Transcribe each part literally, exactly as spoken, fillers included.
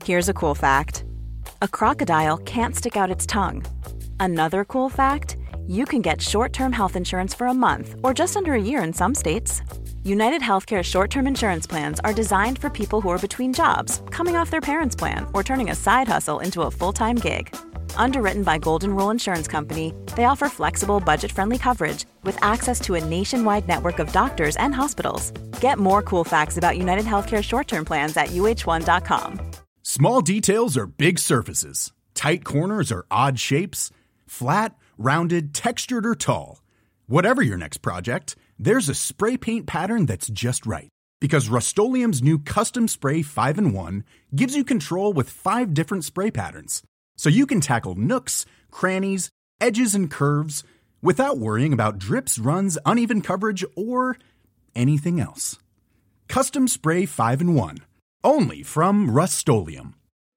Here's a cool fact. A crocodile can't stick out its tongue. Another cool fact, you can get short-term health insurance for a month or just under a year in some states. United Healthcare short-term insurance plans are designed for people who are between jobs, coming off their parents' plan, or turning a side hustle into a full-time gig. Underwritten by Golden Rule Insurance Company, they offer flexible, budget-friendly coverage with access to a nationwide network of doctors and hospitals. Get more cool facts about United Healthcare short-term plans at U H one dot com. Small details are big surfaces. Tight corners are odd shapes. Flat, rounded, textured, or tall. Whatever your next project, there's a spray paint pattern that's just right. Because Rust-Oleum's new Custom Spray five in one gives you control with five different spray patterns. So you can tackle nooks, crannies, edges, and curves without worrying about drips, runs, uneven coverage, or anything else. Custom Spray five in one. Only from Rust-Oleum.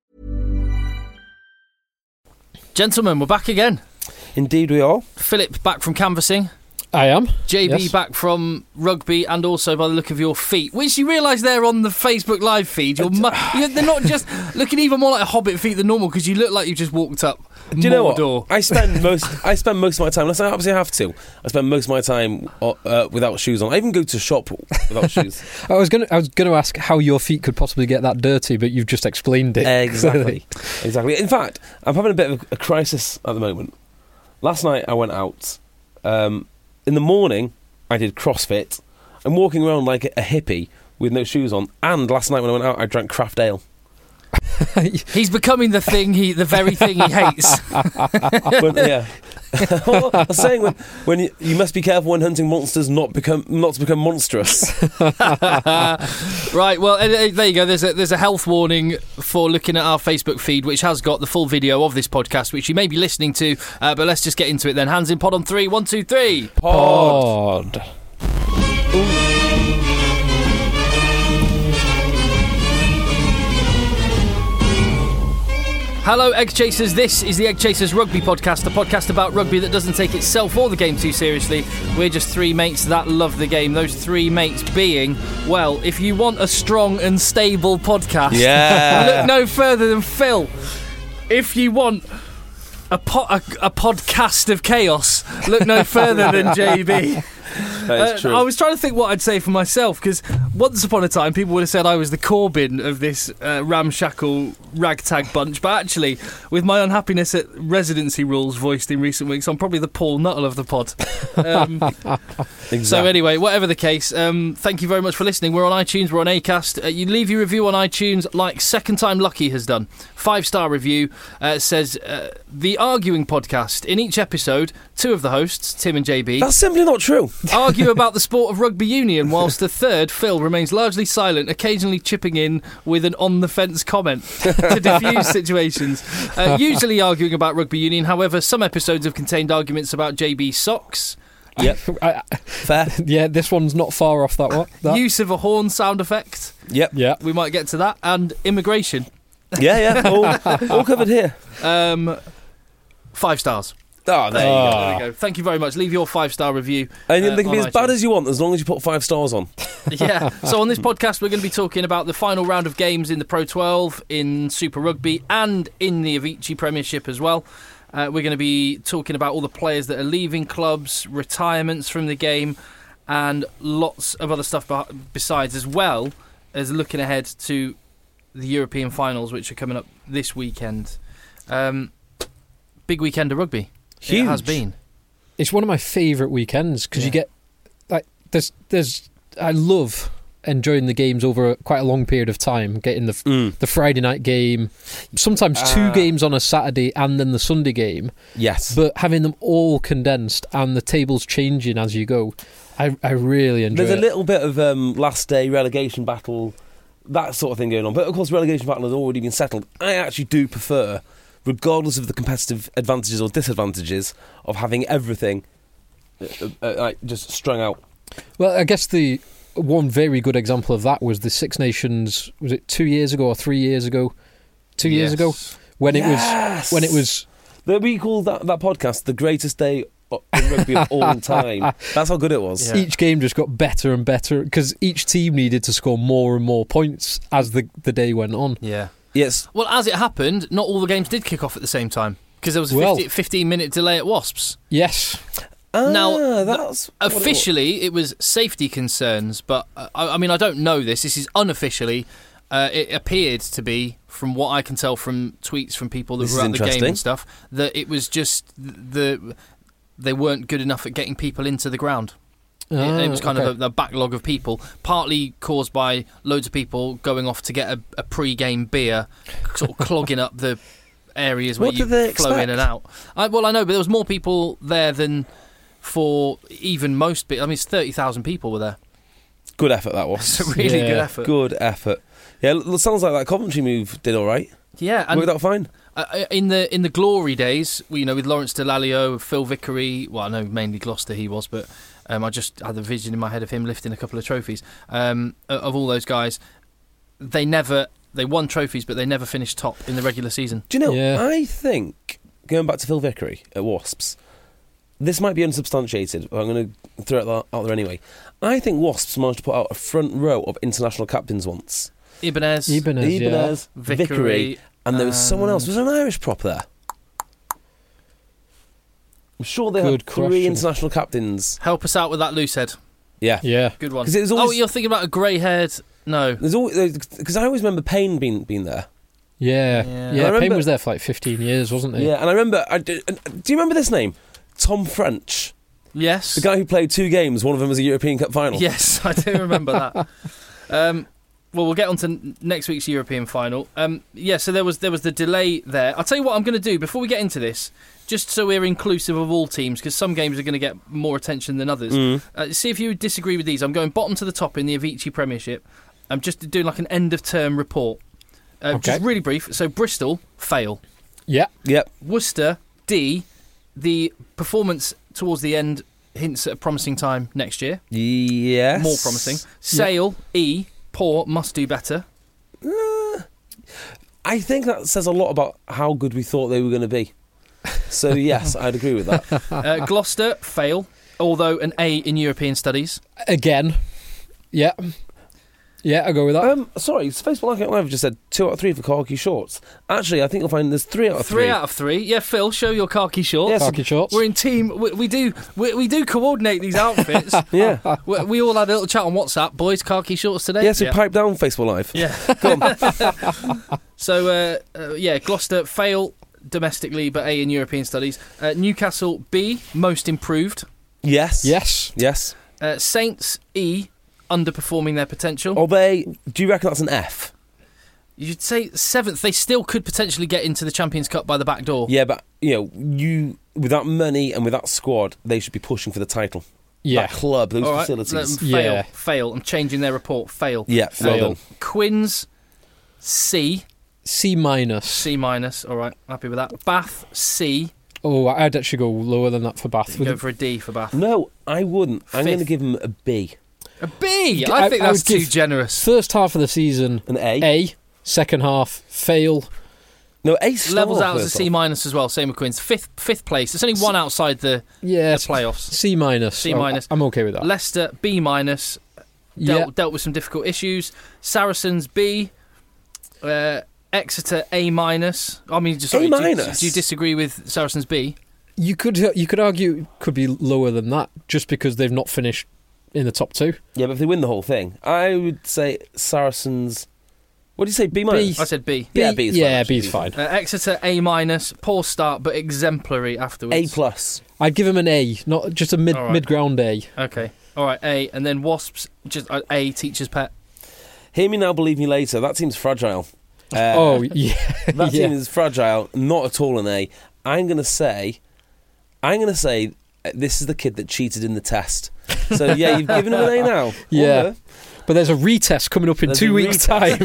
Gentlemen, we're back again. Indeed we are. Philip back from canvassing. I am. J B yes. back from rugby, and also by the look of your feet, which you realise they're on the Facebook Live feed. You're mu- they're not just looking even more like Hobbit feet than normal, because you look like you just walked up Do you know Mordor. what? I spend most I spend most of my time, unless I absolutely have to, I spend most of my time uh, without shoes on. I even go to shop without shoes. I was going I was going to ask how your feet could possibly get that dirty, but you've just explained it. Exactly. exactly. In fact, I'm having a bit of a crisis at the moment. Last night I went out. Um, in the morning, I did CrossFit. I'm walking around like a hippie with no shoes on. And last night when I went out, I drank craft ale. He's becoming the thing he, the very thing he hates. But, yeah. Well, I was saying when, when you, you must be careful when hunting monsters not become not to become monstrous. Right, well, uh, there you go. There's a, there's a health warning for looking at our Facebook feed, which has got the full video of this podcast, which you may be listening to. Uh, but let's just get into it then. Hands in pod on three. One, two, three. Pod. Pod. Hello, Egg Chasers. This is the Egg Chasers Rugby Podcast, the podcast about rugby that doesn't take itself or the game too seriously. We're just three mates that love the game. Those three mates being, well, if you want a strong and stable podcast, yeah. look no further than Phil. If you want a, po- a, a podcast of chaos, look no further than J B. That is true. Uh, I was trying to think what I'd say for myself, because once upon a time people would have said I was the Corbyn of this uh, ramshackle ragtag bunch, but actually with my unhappiness at residency rules voiced in recent weeks, I'm probably the Paul Nuttall of the pod. Um, exactly. So anyway, whatever the case, um, thank you very much for listening. We're on iTunes, we're on Acast. Uh, you leave your review on iTunes like Second Time Lucky has done. Five star review, uh, says uh, the Arguing Podcast. In each episode, two of the hosts, Tim and J B, that's simply not true. argue about the sport of rugby union, whilst the third, Phil, remains largely silent, occasionally chipping in with an on-the-fence comment to diffuse situations. Uh, usually arguing about rugby union, however, some episodes have contained arguments about J B's socks. Yep. I, Fair. yeah, this one's not far off that one. That. Use of a horn sound effect. Yep. Yeah. We might get to that. And immigration. Yeah, yeah. All, all covered here. Um, five stars. Oh, there you Oh. go. There we go. Thank you very much. Leave your five-star review. And uh, they can be on as bad iTunes. as you want, as long as you put five stars on. Yeah. So on this podcast, we're going to be talking about the final round of games in the Pro twelve, in Super Rugby, and in the Avicii Premiership as well. Uh, we're going to be talking about all the players that are leaving clubs, retirements from the game, and lots of other stuff besides, as well as looking ahead to the European finals, which are coming up this weekend. Um, big weekend of rugby. Huge. It has been. It's one of my favourite weekends because Yeah. you get like there's there's I love enjoying the games over a, quite a long period of time. Getting the Mm. the Friday night game, sometimes Ah. two games on a Saturday and then the Sunday game, Yes. but having them all condensed and the tables changing as you go. I I really enjoy There's it. a little bit of um, last day relegation battle, that sort of thing going on. But of course, relegation battle has already been settled. I actually do prefer, regardless of the competitive advantages or disadvantages, of having everything uh, uh, like just strung out. Well, I guess the one very good example of that was the Six Nations. Was it two years ago or three years ago? Two years Yes. ago when it Yes. was when it was. That we call that, that podcast the greatest day in rugby of all time. That's how good it was. Yeah. Each game just got better and better because each team needed to score more and more points as the the day went on. Yeah. Yes. Well, as it happened, not all the games did kick off at the same time because there was a Well- fifty, fifteen minute delay at Wasps. Yes. Ah, Now, that's what it was. Officially, it was safety concerns, but uh, I, I mean, I don't know this. This is unofficially. Uh, it appeared to be, from what I can tell from tweets from people that This were is at the game interesting. and stuff, that it was just the they weren't good enough at getting people into the ground. It, it was kind okay. of a, a backlog of people, partly caused by loads of people going off to get a, a pre-game beer, sort of clogging up the areas where What you did they flow in expect? and out. I, well, I know, but there was more people there than for even most. Be- I mean, it's thirty thousand people were there. Good effort, that It's was. a really Yeah. good effort. Good effort. Yeah, it sounds like that Coventry move did all right. Yeah, and Worked out fine. Uh, in the in the glory days, you know, with Lawrence Delalio, Phil Vickery, well, I know mainly Gloucester he was, but um, I just had the vision in my head of him lifting a couple of trophies. Um, of all those guys, they never they won trophies, but they never finished top in the regular season. Do you know, Yeah. I think, going back to Phil Vickery at Wasps, this might be unsubstantiated, but I'm going to throw it out there anyway. I think Wasps managed to put out a front row of international captains once. Ibanez, Ibanez, yeah. Ibanez, Vickery, Vickery, and there was someone else. Was there an Irish prop there? I'm sure they Good had three question. international captains. help us out with that loose head. Yeah. Yeah. Good one. 'Cause it was oh, always- you're thinking about a grey-haired? No. There's always because I always remember Payne being being there. Yeah. Yeah. Yeah. I Payne remember- was there for like fifteen years, wasn't he? Yeah, and I remember. I, do you remember this name? Tom French, Yes. the guy who played two games. One of them was a European Cup final. Yes, I do remember that. Um, well, we'll get on to n- next week's European final. Um, yeah, so there was there was the delay there. I'll tell you what I'm going to do before we get into this, just so we're inclusive of all teams, because some games are going to get more attention than others. Mm. Uh, see if you disagree with these. I'm going bottom to the top in the Avicii Premiership. I'm just doing like an end of term report. Uh, Okay. Just really brief. So Bristol, fail. Yeah. Yep. Worcester, D. The performance towards the end hints at a promising time next year. Yes. More promising. Sale, E. Poor, must do better. I think that says a lot about how good we thought they were going to be. So yes, I'd agree with that. Uh, Gloucester, fail. Although an A in European Studies. Again. Yeah. Yeah, I go with that. Um, sorry, Facebook Live Live just said two out of three for khaki shorts. Actually, I think you'll find there's three out of three. Three out of three. Yeah, Phil, show your khaki shorts. Yes. Khaki shorts. We're in team. We, we do. We, we do coordinate these outfits. Yeah. we, we all had a little chat on WhatsApp. Boys, khaki shorts today. Yeah, so pipe down Facebook Live. Yeah. Go on. So uh, uh, yeah, Gloucester fail domestically, but A in European Studies. Uh, Newcastle B, most improved. Yes. Yes. Yes. Uh, Saints E, underperforming their potential. Are they? Do you reckon that's an F? You should say seventh. They still could potentially get into the Champions Cup by the back door. Yeah, but you know, you with that money and with that squad, they should be pushing for the title. Yeah. That club, those All right, facilities. let them fail. Yeah. Fail. I'm changing their report. Fail. Yeah, well Fail. done. Quins C, C minus. C minus. All right, happy with that. Bath C. Oh, I'd actually go lower than that for Bath. Go With for a D for Bath. No, I wouldn't. I'm Fifth. going to give them a B. A B. I- I think I that's would too give- generous. first half of the season, An A. A. Second half, fail. No, A star. Levels out as a first C off. minus as well. Same with Quins. Fifth, fifth place. It's only one outside the, Yeah. the playoffs. C minus. C Oh, minus. I'm okay with that. Leicester B minus. Yeah. Dealt, dealt with some difficult issues. Saracens B. Uh, Exeter A minus. I mean, just sorry, A do, minus? do you disagree with Saracens B? You could you could argue it could be lower than that just because they've not finished in the top two. Yeah, but if they win the whole thing, I would say Saracens. What do you say? B minus. I said B. Yeah, B is fine, yeah, actually. B's fine. Uh, Exeter A minus. Poor start, but exemplary afterwards. A plus. I'd give him an A, not just a mid All right. mid ground A. Okay. All right. A, and then Wasps just uh, A. Teacher's pet. Hear me now, believe me later. That team's fragile. Uh, oh yeah, that yeah. team is fragile. Not at all an A. I'm going to say. I'm going to say uh, this is the kid that cheated in the test. So yeah, you've given him an A now. Yeah. Or, But there's a retest coming up in There's two a weeks' time.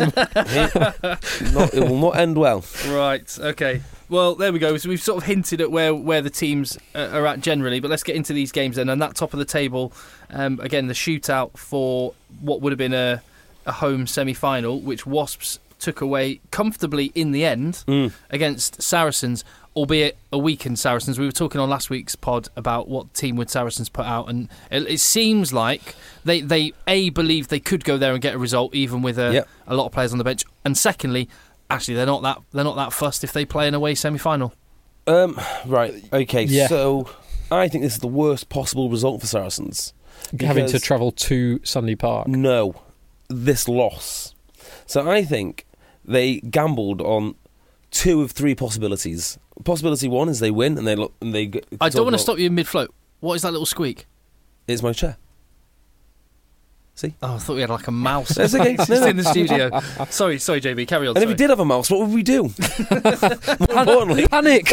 it, not, it will not end well. Right. Okay. Well, there we go. So we've sort of hinted at where, where the teams uh, are at generally, but let's get into these games then. And that top of the table, um, again, the shootout for what would have been a, a home semi-final, which Wasps took away comfortably in the end Mm. against Saracens, albeit a weakened Saracens. We were talking on last week's pod about what team would Saracens put out, and it, it seems like they, they A, believed they could go there and get a result, even with a, Yep. a lot of players on the bench, and secondly, actually they're not that they're not that fussed if they play an away semi-final. Um, right, okay, Yeah. so I think this is the worst possible result for Saracens. Having to because- travel to Sandy Park. No, this loss. So I think they gambled on two of three possibilities. Possibility one is they win and they look and they. G- I don't want to well, stop you in mid-float. What is that little squeak? It's my chair. See, Oh, I thought we had like a mouse. That's okay. It's No, just no. in the studio. Sorry, sorry, J B. Carry on. and if sorry. we did have a mouse, what would we do? More importantly, Panic!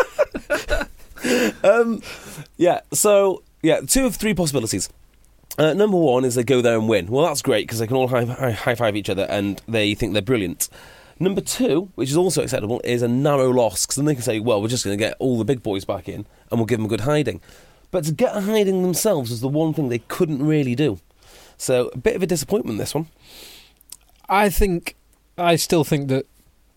um, yeah. So yeah, two of three possibilities. Uh, number one is they go there and win. Well, that's great because they can all high, high, high five each other and they think they're brilliant. Number two, which is also acceptable, is a narrow loss because then they can say, well, we're just going to get all the big boys back in and we'll give them a good hiding. But to get a hiding themselves was the one thing they couldn't really do. So a bit of a disappointment, this one. I think, I still think that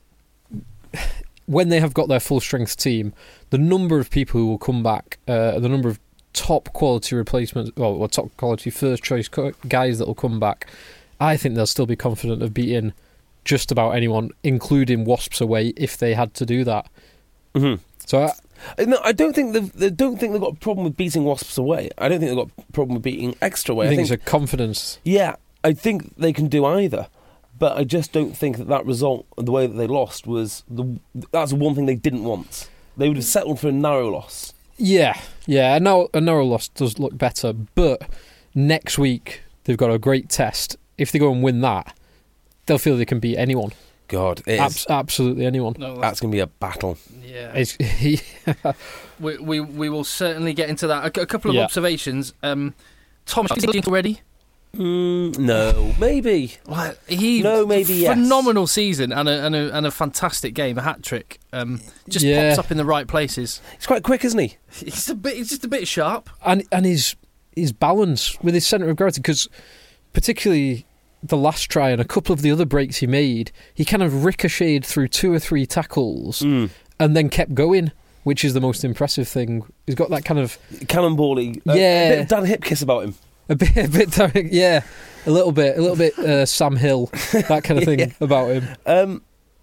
when they have got their full strength team, the number of people who will come back, uh, the number of top quality replacements, well, or top quality first choice co- guys that will come back, I think they'll still be confident of beating just about anyone, including Wasps away, if they had to do that. Mm-hmm. So I, Uh, No, I don't think they've, they don't think they've got a problem with beating Wasps away. I don't think they've got a problem with beating Exeter away. I think I it's think, a confidence. yeah, I think they can do either. But I just don't think that that result, the way that they lost, was the that's the one thing they didn't want. They would have settled for a narrow loss. Yeah, yeah. A narrow, a narrow loss does look better, but next week they've got a great test. If they go and win that, they'll feel they can beat anyone. God, it is, Abs- absolutely anyone. No, that's, that's going to be a battle. yeah. It's, We, we we will certainly get into that. A, a couple of Yeah. observations. Um, Thomas is he already. Mm, no, maybe. Well, he No, maybe yes. phenomenal season and a, and a and a fantastic game, a hat trick. Um, just Yeah. pops up in the right places. He's quite quick, isn't he? He's a bit. He's just a bit sharp. and and his his balance with his centre of gravity, because particularly the last try and a couple of the other breaks he made, he kind of ricocheted through two or three tackles Mm. and then kept going, which is the most impressive thing. He's got that kind of Cannonball-y. Uh, Yeah. A bit of Dan Hipkiss about him. a bit, a bit, direct- yeah, a little bit, a little bit uh, Sam Hill, that kind of thing Yeah. about him. Um,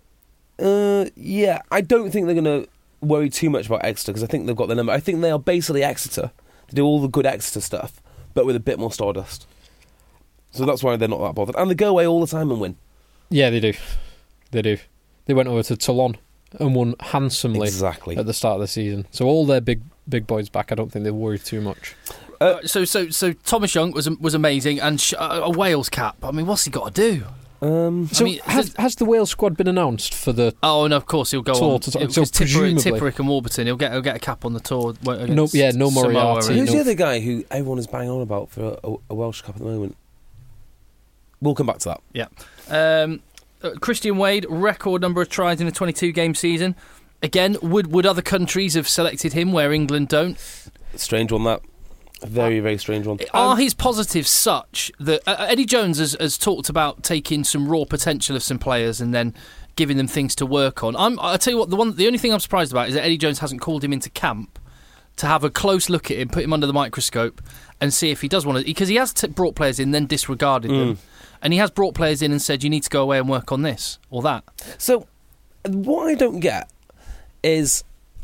uh, yeah, I don't think they're going to worry too much about Exeter because I think they've got the number. I think they are basically Exeter. They do all the good Exeter stuff, but with a bit more stardust. So that's why they're not that bothered. And they go away all the time and win. Yeah, they do, they do. They went over to Toulon and won handsomely Exactly. at the start of the season. So all their big big boys back. I don't think they worry too much. Uh, so so so Thomas Young was was amazing, and sh- uh, a Wales cap. I mean, what's he got to do? Um, So I mean, has, has the Wales squad been announced for the? Oh, no, of course he'll go Tour on. to- so It was Tipperick, presumably- Tipperick and Warburton. He'll get he'll get a cap on the tour. won't- No- against yeah, no Samoa, Moriarty, right? who's no- the other guy who everyone is banging on about for a, a Welsh Cup at the moment? We'll come back to that. Yeah. Um, uh, Christian Wade, record number of tries in a twenty-two game season. Again, would would other countries have selected him where England don't? Strange one, that. A very, very strange one. Are Um, his positives such that uh, Eddie Jones has, has talked about taking some raw potential of some players and then giving them things to work on? I'm, I'll tell you what, the one, the only thing I'm surprised about is that Eddie Jones hasn't called him into camp to have a close look at him, put him under the microscope, and see if he does want to. Because he has t- brought players in, then disregarded Mm. them, and he has brought players in and said, "You need to go away and work on this or that." So, what I don't get is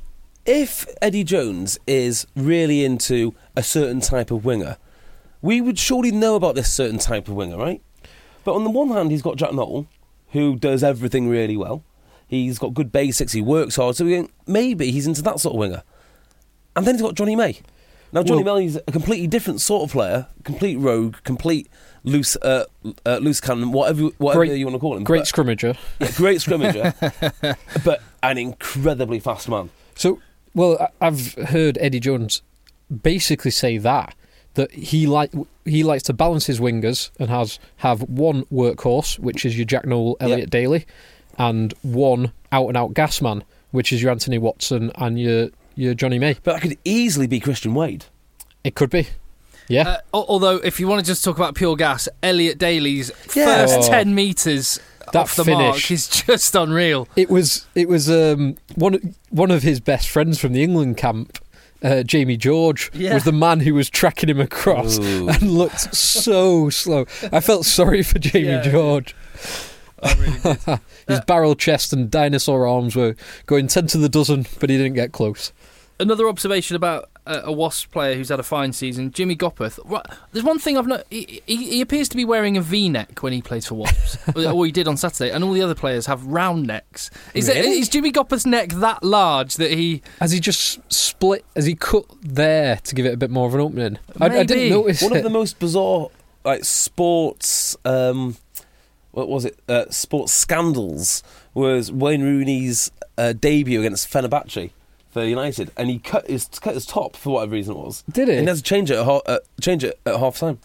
if Eddie Jones is really into a certain type of winger, we would surely know about this certain type of winger, right? But on the one hand, he's got Jack Nuttall, who does everything really well. He's got good basics, he works hard, so we think maybe he's into that sort of winger. And then he's got Johnny May. Now, Johnny Well- May is a completely different sort of player, complete rogue, complete loose uh, uh, loose cannon, whatever, whatever Great- you want to call him. Great But- scrimmager. yeah, great scrimmager, but an incredibly fast man. So, well, I- I've heard Eddie Jones basically say that that he like he likes to balance his wingers and has have one workhorse, which is your Jack Nowell, Elliot Yep. Daly, and one out and out gas man, which is your Anthony Watson and your your Johnny May. But that could easily be Christian Wade. It could be, yeah. Uh, al- although, if you want to just talk about pure gas, Elliot Daly's Yeah. first Oh. ten metres That off the finish. mark is just unreal. It was it was um, one one of his best friends from the England camp, uh, Jamie George, Yeah. was the man who was tracking him across Ooh. and looked so slow. I felt sorry for Jamie Yeah. George. I really did. His barrel chest and dinosaur arms were going ten to the dozen, but he didn't get close. Another observation about a, a Wasps player who's had a fine season, Jimmy Gopperth. Right, there's one thing I've not. He, he, he appears to be wearing a V-neck when he plays for Wasps, or he did on Saturday, and all the other players have round necks. Is, Really? it, is Jimmy Gopperth's neck that large that he? Has he just split? Has he cut there to give it a bit more of an opening? I, I didn't Maybe. notice One it. of the most bizarre, like sports, um, what was it? Uh, sports scandals was Wayne Rooney's uh, debut against Fenerbahce for United, and he cut his cut his top for whatever reason it was. Did he? And he has to change it at half, uh, change it at half time.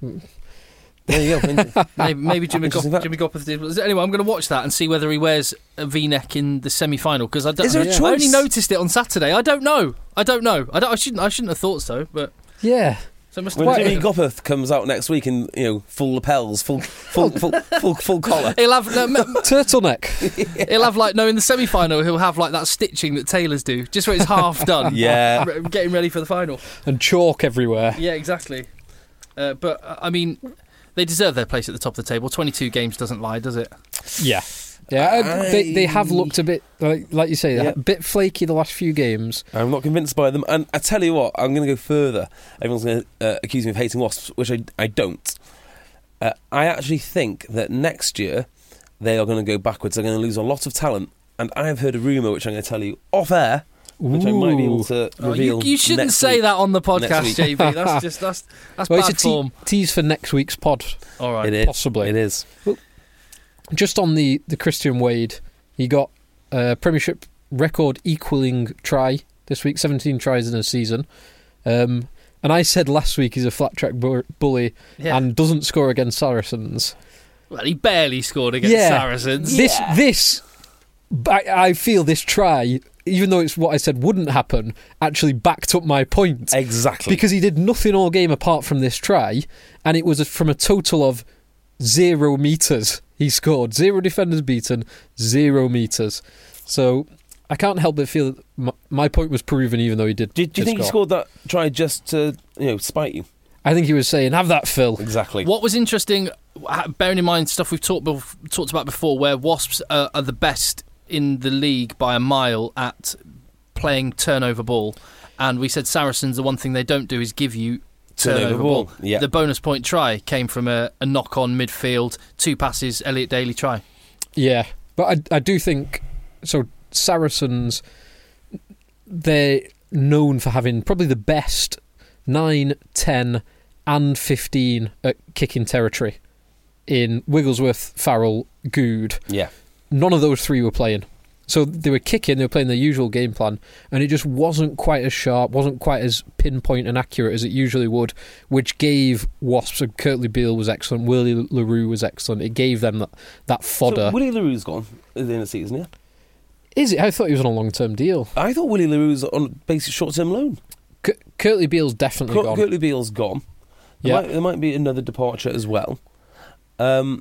There you go. Maybe, maybe Jimmy, Interesting Gop- fact. Jimmy Gopperth did. Anyway, I'm going to watch that and see whether he wears a V-neck in the semi-final because I don't. Is there a I choice? only noticed it on Saturday. I don't know. I don't know. I, don't, I shouldn't. I shouldn't have thought so. But Yeah. so it must When have Jimmy been. Gopperth comes out next week in you know full lapels, full full full full, full collar. He'll have no, m- Turtleneck. he'll have like no in the semi-final. He'll have like that stitching that tailors do, just where it's half done. Yeah. Re- getting ready for the final. And chalk everywhere. Yeah, exactly. Uh, but uh, I mean, they deserve their place at the top of the table. twenty-two games doesn't lie, does it? Yeah. Yeah, uh, they they have looked a bit, like, like you say, Yeah. a bit flaky the last few games. I'm not convinced by them, and I tell you what, I'm going to go further. Everyone's going to uh, accuse me of hating Wasps, which I, I don't. Uh, I actually think that next year they are going to go backwards. They're going to lose a lot of talent, and I have heard a rumour, which I'm going to tell you off air, which I might be able to Oh, reveal. you, you shouldn't next say week. that on the Next podcast, week. J B. That's just that's that's Well, bad it's a te- form. tease for next week's pod. All right. It is. possibly. It is. Just on the, the Christian Wade, he got a Premiership record equalling try this week, seventeen tries in a season. Um, and I said last week he's a flat track bu- bully Yeah. and doesn't score against Saracens. Well, he barely scored against Yeah. Saracens. This, this, I, I feel this try, even though it's what I said wouldn't happen, actually backed up my point. Exactly. Because he did nothing all game apart from this try, and it was a, from a total of zero metres he scored. Zero defenders beaten, zero metres. So I can't help but feel that my, my point was proven, even though he did. do, do you just think he score. scored that try just to you know spite you? I think he was saying, "Have that, Phil." Exactly. What was interesting, uh, bearing in mind stuff we've talked bef- talked about before, where Wasps are, are the best in the league by a mile at playing turnover ball, and we said Saracens, the one thing they don't do is give you turnover, Turnover ball. ball, yeah. The bonus point try came from a, a knock on midfield, two passes, Elliot Daly try. Yeah, but I, I do think so. Saracens, they're known for having probably the best nine, ten, and fifteen at kicking territory in Wigglesworth, Farrell, Good. Yeah. None of those three were playing. So they were kicking, they were playing their usual game plan, and it just wasn't quite as sharp, wasn't quite as pinpoint and accurate as it usually would, which gave Wasps, and Curtly Beale was excellent, Willie LaRue was excellent, it gave them that, that fodder. So Willie LaRue's gone at the end of the season, yeah? Is it? I thought he was on a long-term deal. I thought Willie LaRue's on basic short-term loan. C- Curtly Beale's definitely Cur- gone. Curtly Beale's gone. There, Yeah. might, there might be another departure as well. Um,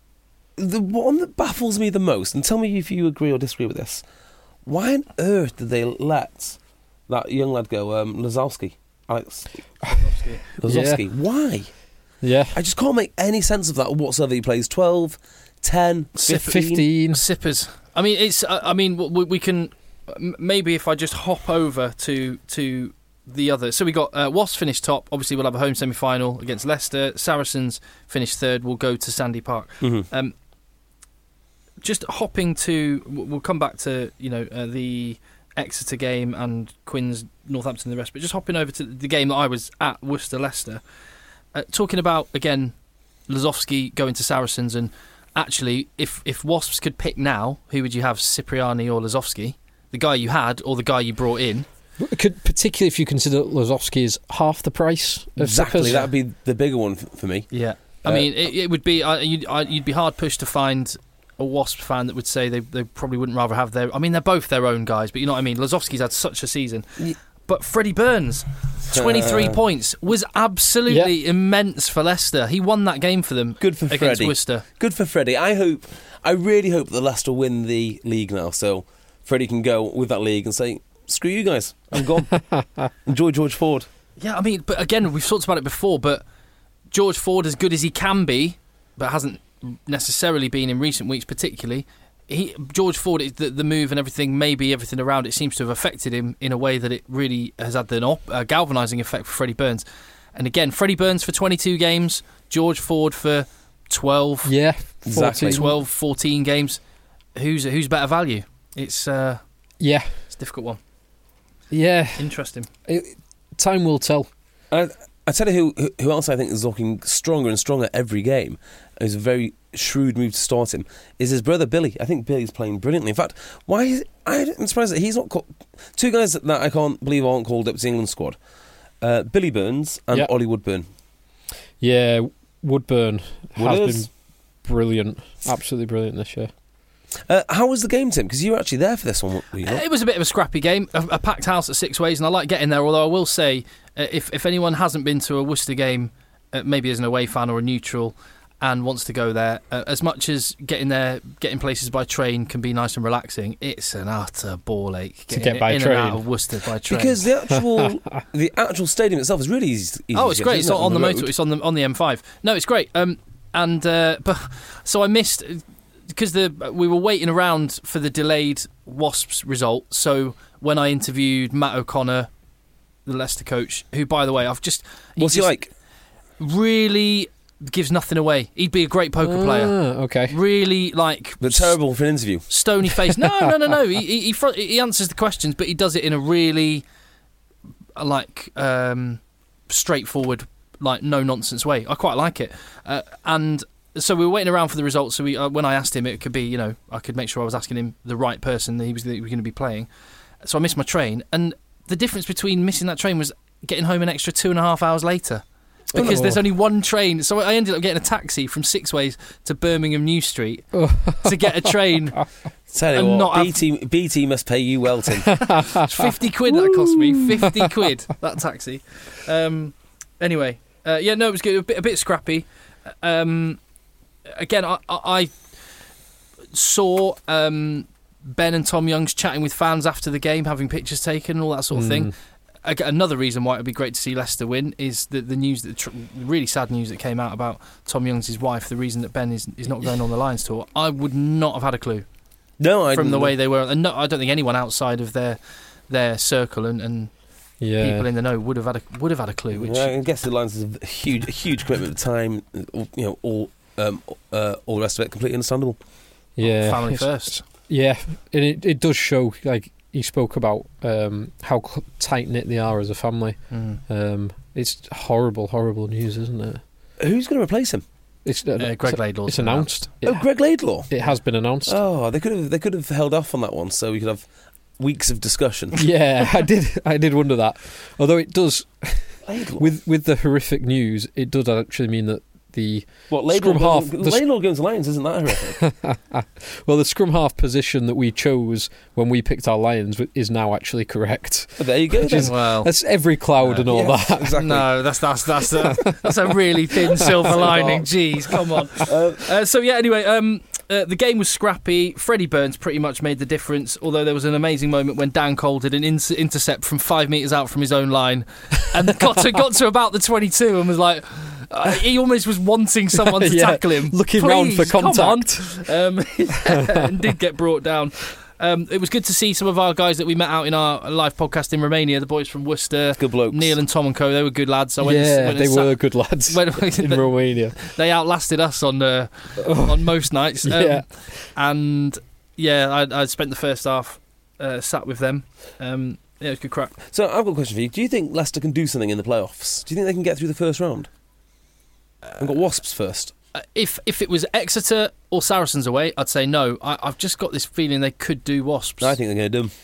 the one that baffles me the most, and tell me if you agree or disagree with this, why on earth did they let that young lad go, um, Lazowski? Alex Lazowski. Why? Yeah. I just can't make any sense of that whatsoever. He plays twelve, ten, Sip- fifteen. fifteen. Sippers. I mean, it's. I I mean, we, we can m- maybe if I just hop over to to the other. So we got uh, Wasps finished top. Obviously, we'll have a home semi-final against Leicester. Saracens finished third. We'll go to Sandy Park. Mhm. Um, just hopping to. We'll come back to you know uh, the Exeter game and Quins, Northampton, and the rest. But just hopping over to the game that I was at, Worcester Leicester. Uh, talking about again, Lazowski going to Saracens and. Actually, if, if Wasps could pick now, who would you have, Cipriani or Lazowski? The guy you had or the guy you brought in? Could, particularly if you consider Lazowski is half the price of Exactly, Sippers. that'd be the bigger one f- for me. Yeah. I Uh, mean, it, it would be, uh, you'd, uh, you'd be hard pushed to find a Wasps fan that would say they, they probably wouldn't rather have their... I mean, they're both their own guys, but you know what I mean? Lazowski's had such a season. Ye- But Freddie Burns, twenty-three Uh, points, was absolutely immense for Leicester. He won that game for them Good for against Freddie. Worcester. Good for Freddie. I hope, I really hope that Leicester win the league now, so Freddie can go with that league and say, screw you guys, I'm gone. Enjoy George Ford. Yeah, I mean, but again, we've talked about it before, but George Ford, as good as he can be, but hasn't necessarily been in recent weeks, particularly. He, George Ford, the, the move and everything, maybe everything around it seems to have affected him in a way that it really has had an op- a galvanising effect for Freddie Burns. And again, Freddie Burns for twenty-two games, George Ford for twelve, yeah, exactly. twelve, fourteen games. Who's who's better value? It's uh, yeah, it's a difficult one. Yeah, Interesting. it, time will tell. I, I tell you who who else I think is looking stronger and stronger every game. It's a very shrewd move to start him. Is his brother Billy? I think Billy's playing brilliantly. In fact, why? Is, I'm surprised that he's not called. Two guys that I can't believe aren't called up to the England squad: uh, Billy Burns and Yep. Ollie Woodburn. Yeah, Woodburn has Wooders. been brilliant, absolutely brilliant this year. Uh, how was the game, Tim? Because you were actually there for this one, were you not? It was a bit of a scrappy game, a, a packed house at Six Ways, and I like getting there. Although I will say, uh, if if anyone hasn't been to a Worcester game, uh, maybe as an away fan or a neutral, and wants to go there, uh, as much as getting there, getting places by train can be nice and relaxing, it's an utter ball ache To getting get by in train. and out of Worcester by train. Because the actual the actual stadium itself is really easy. easy oh, to it's get great! to, It's isn't not it, on the road? motor. It's on the on the M five. No, it's great. Um, and uh, but so I missed because the we were waiting around for the delayed Wasps result. So when I interviewed Matt O'Connor, the Leicester coach, who by the way I've just What's he just like? Really gives nothing away. He'd be a great poker player. Ah, okay. Really like But terrible for an interview. stony face. No, no, no, no. He he, he, front, he answers the questions, but he does it in a really uh, like um, straightforward, like no nonsense way. I quite like it. Uh, and so we were waiting around for the results. So we, uh, when I asked him, it could be, you know, I could make sure I was asking him the right person that he was, that he was going to be playing. So I missed my train, and the difference between missing that train was getting home an extra two and a half hours later. Because Oh. there's only one train, so I ended up getting a taxi from Six Ways to Birmingham New Street to get a train. Tell you And what, not have- B T, B T must pay you well, Tim. It's fifty quid that cost me. Fifty quid that taxi. Um, anyway, uh, yeah, no, it was good. A bit, a bit scrappy. Um, again, I, I, I saw um, Ben and Tom Youngs chatting with fans after the game, having pictures taken, and all that sort of thing. Ag- Another reason why it would be great to see Leicester win is the, the news, that tr- really sad news that came out about Tom Youngs' wife. The reason that Ben is is not going on the Lions tour, I would not have had a clue No, I from didn't the know. way they were. And no, I don't think anyone outside of their their circle and, and Yeah. people in the know would have had a would have had a clue. Which Yeah, I guess the Lions is a huge, a huge commitment of time. You know, all, um, uh, all the rest of it, completely understandable. Yeah. family It's- first. Yeah, and it it does show. Like he spoke about um, how tight knit they are as a family. Mm. Um, it's horrible, horrible news, isn't it? Who's going to replace him? It's Uh, it's, Greg Laidlaw's It's been announced. Oh, It, Greg Laidlaw. it has been announced. Oh, they could have, they could have held off on that one, so we could have weeks of discussion. Yeah, I did. I did wonder that. Although it does, Laidlaw. with with the horrific news, it does actually mean that the what Laidlaw? scrum half- Going, the- Laidlaw going to Lions isn't that horrific? well, the scrum half position that we chose when we picked our Lions is now actually correct. But there you go. Which then. is- Well, That's every cloud and all Yes, that. exactly. no, that's that's that's a, that's a really thin silver lining. Jeez, come on. Uh, so yeah, anyway, um, uh, the game was scrappy. Freddie Burns pretty much made the difference. Although there was an amazing moment when Dan Cole did an in- intercept from five metres out from his own line, and got to got to about the twenty-two and was like. Uh, he almost was wanting someone to Yeah, tackle him, looking round for Please, come on. contact. Um, yeah, and did get brought down. Um, it was good to see some of our guys that we met out in our live podcast in Romania, the boys from Worcester, Good blokes. Neil and Tom and Co. They were good lads. I went and, yeah, went and they sat- were good lads went- in Romania. they outlasted us on uh, on most nights. Um, Yeah. and yeah, I, I spent the first half uh, sat with them. Um, yeah, it was good crack. So I've got a question for you. Do you think Leicester can do something in the playoffs? Do you think they can get through the first round? I've got Wasps first. Uh, if if it was Exeter or Saracens away, I'd say no. I, I've just got this feeling they could do Wasps. I think they're going to do them.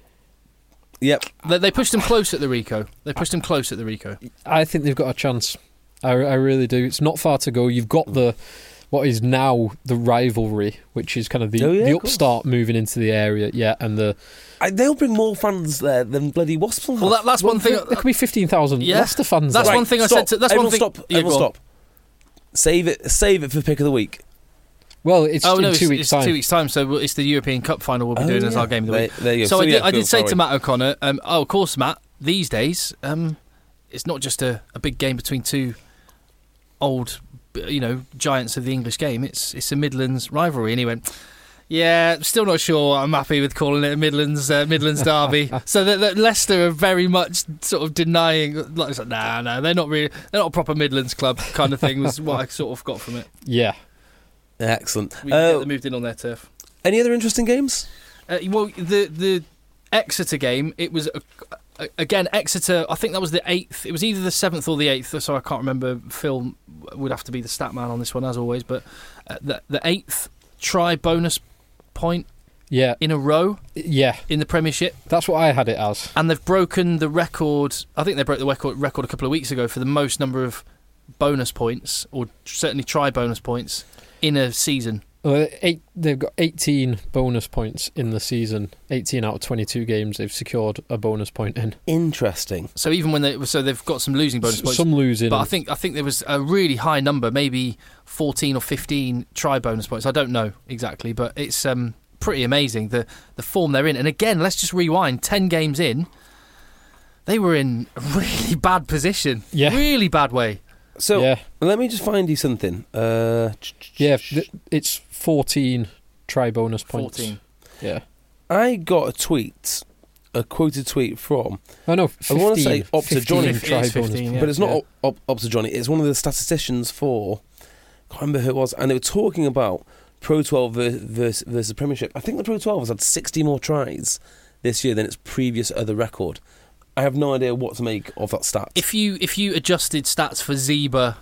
Yep. They, they pushed them close at the Rico. They pushed them close at the Rico. I think they've got a chance. I, I really do. It's not far to go. You've got the what is now the rivalry, which is kind of the, Oh, yeah, the of course. upstart moving into the area. Yeah, and the I, they'll bring more fans there than bloody Wasps will have. Well, that, that's one thing. there could be fifteen thousand Yeah. Leicester fans. That's there. one thing I stop. said to- that's Everyone one thing- Stop. Yeah, Everyone go on. stop. Save it. Save it for pick of the week. Well, it's oh in no, two it's, weeks' it's time. two weeks' time. So it's the European Cup final we'll be Oh, doing as yeah. our game of the There- week. there you go. So, So, I did, yeah, I go, did say sorry. to Matt O'Connor, um, "Oh, of course, Matt. These days, um, it's not just a, a big game between two old you know, giants of the English game. It's it's a Midlands rivalry. And he went, yeah, still not sure I'm happy with calling it a Midlands uh, Midlands derby. So that, that Leicester are very much sort of denying, like, nah, nah, they're not really, they're not a proper Midlands club kind of thing, was what I sort of got from it. Yeah. Excellent. We Uh, moved in on their turf. any other interesting games? Uh, well, the the Exeter game, it was uh, uh, again Exeter. I think that was the eighth. It was either the seventh or the eighth. So I can't remember. Phil would have to be the stat man on this one as always. But uh, the the eighth try bonus point Yeah. in a row Yeah. in the Premiership, That's what I had it as. and they've broken the record. I think they broke the record record a couple of weeks ago for the most number of bonus points, or certainly try bonus points in a season. Well, eight, they've got eighteen bonus points in the season. eighteen out of twenty-two games they've secured a bonus point in. Interesting. So even when they so they've got some losing bonus S- points. Some losing. But I think I think there was a really high number, maybe fourteen or fifteen try bonus points. I don't know exactly, but it's um, pretty amazing the the form they're in. And again, let's just rewind. Ten games in, they were in a really bad position. Yeah. Really bad way. So yeah. let me just find you something. Uh, Yeah, th- it's fourteen try bonus points. Fourteen. Yeah. I got a tweet, a quoted tweet from, Oh no, I fifteen. wanna say up to Johnny. fifteen try It is bonus fifteen, points. yeah. but it's not up, up, up to Johnny. It's one of the statisticians for, I can't remember who it was, and they were talking about Pro twelve versus, versus, versus Premiership. I think the Pro twelve has had sixty more tries this year than its previous other record. I have no idea what to make of that stat. If you if you adjusted stats for Zeba,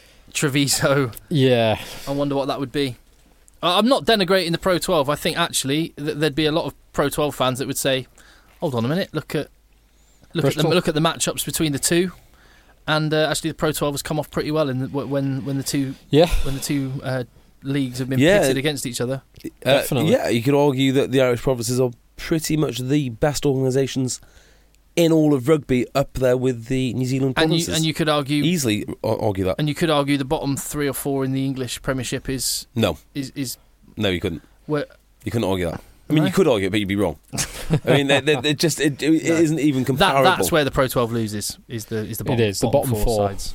Treviso, Yeah. I wonder what that would be. I- I'm not denigrating the Pro twelve. I think actually th- there'd be a lot of Pro twelve fans that would say, "Hold on a minute, look at look at the, Bristol. look at the matchups between the two." And uh, actually, the Pro twelve has come off pretty well in the, when when the two Yeah. when the two uh, leagues have been Yeah. pitted against each other. Uh, Definitely. yeah, you could argue that the Irish provinces are pretty much the best organisations in all of rugby, up there with the New Zealand And provinces. you and you could argue easily ar- argue that. and you could argue the bottom three or four in the English Premiership is No, is is no, you couldn't. where You couldn't argue that. I mean, No? you could argue it, but you'd be wrong. I mean, they, they, they just it, it No. isn't even that comparable. that's where the Pro twelve loses is the is the bottom, is, the bottom four, four. sides.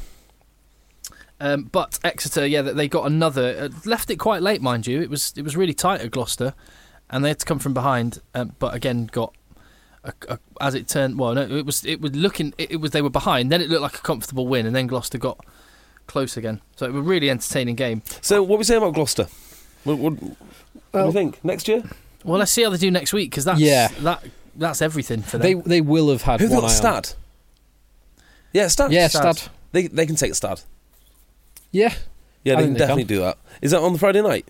Um, but Exeter, yeah, that they got another. Uh, left it quite late, mind you. It was it was really tight at Gloucester, and they had to come from behind. Um, but again, got a, a, as it turned. Well, no, it was it was looking. It, it was they were behind. Then it looked like a comfortable win, and then Gloucester got close again. So it was a really entertaining game. So, what are we saying about Gloucester? What, what, what do Well- you think? Next year? Well, let's see how they do next week because that's Yeah. that that's everything for them. They they will have had Who one got eye on. Stad? Yeah, Stad. Yeah, Stad. Stad. They, they can take Stad. Yeah. Yeah, I they think can they definitely do that. Is that on the Friday night?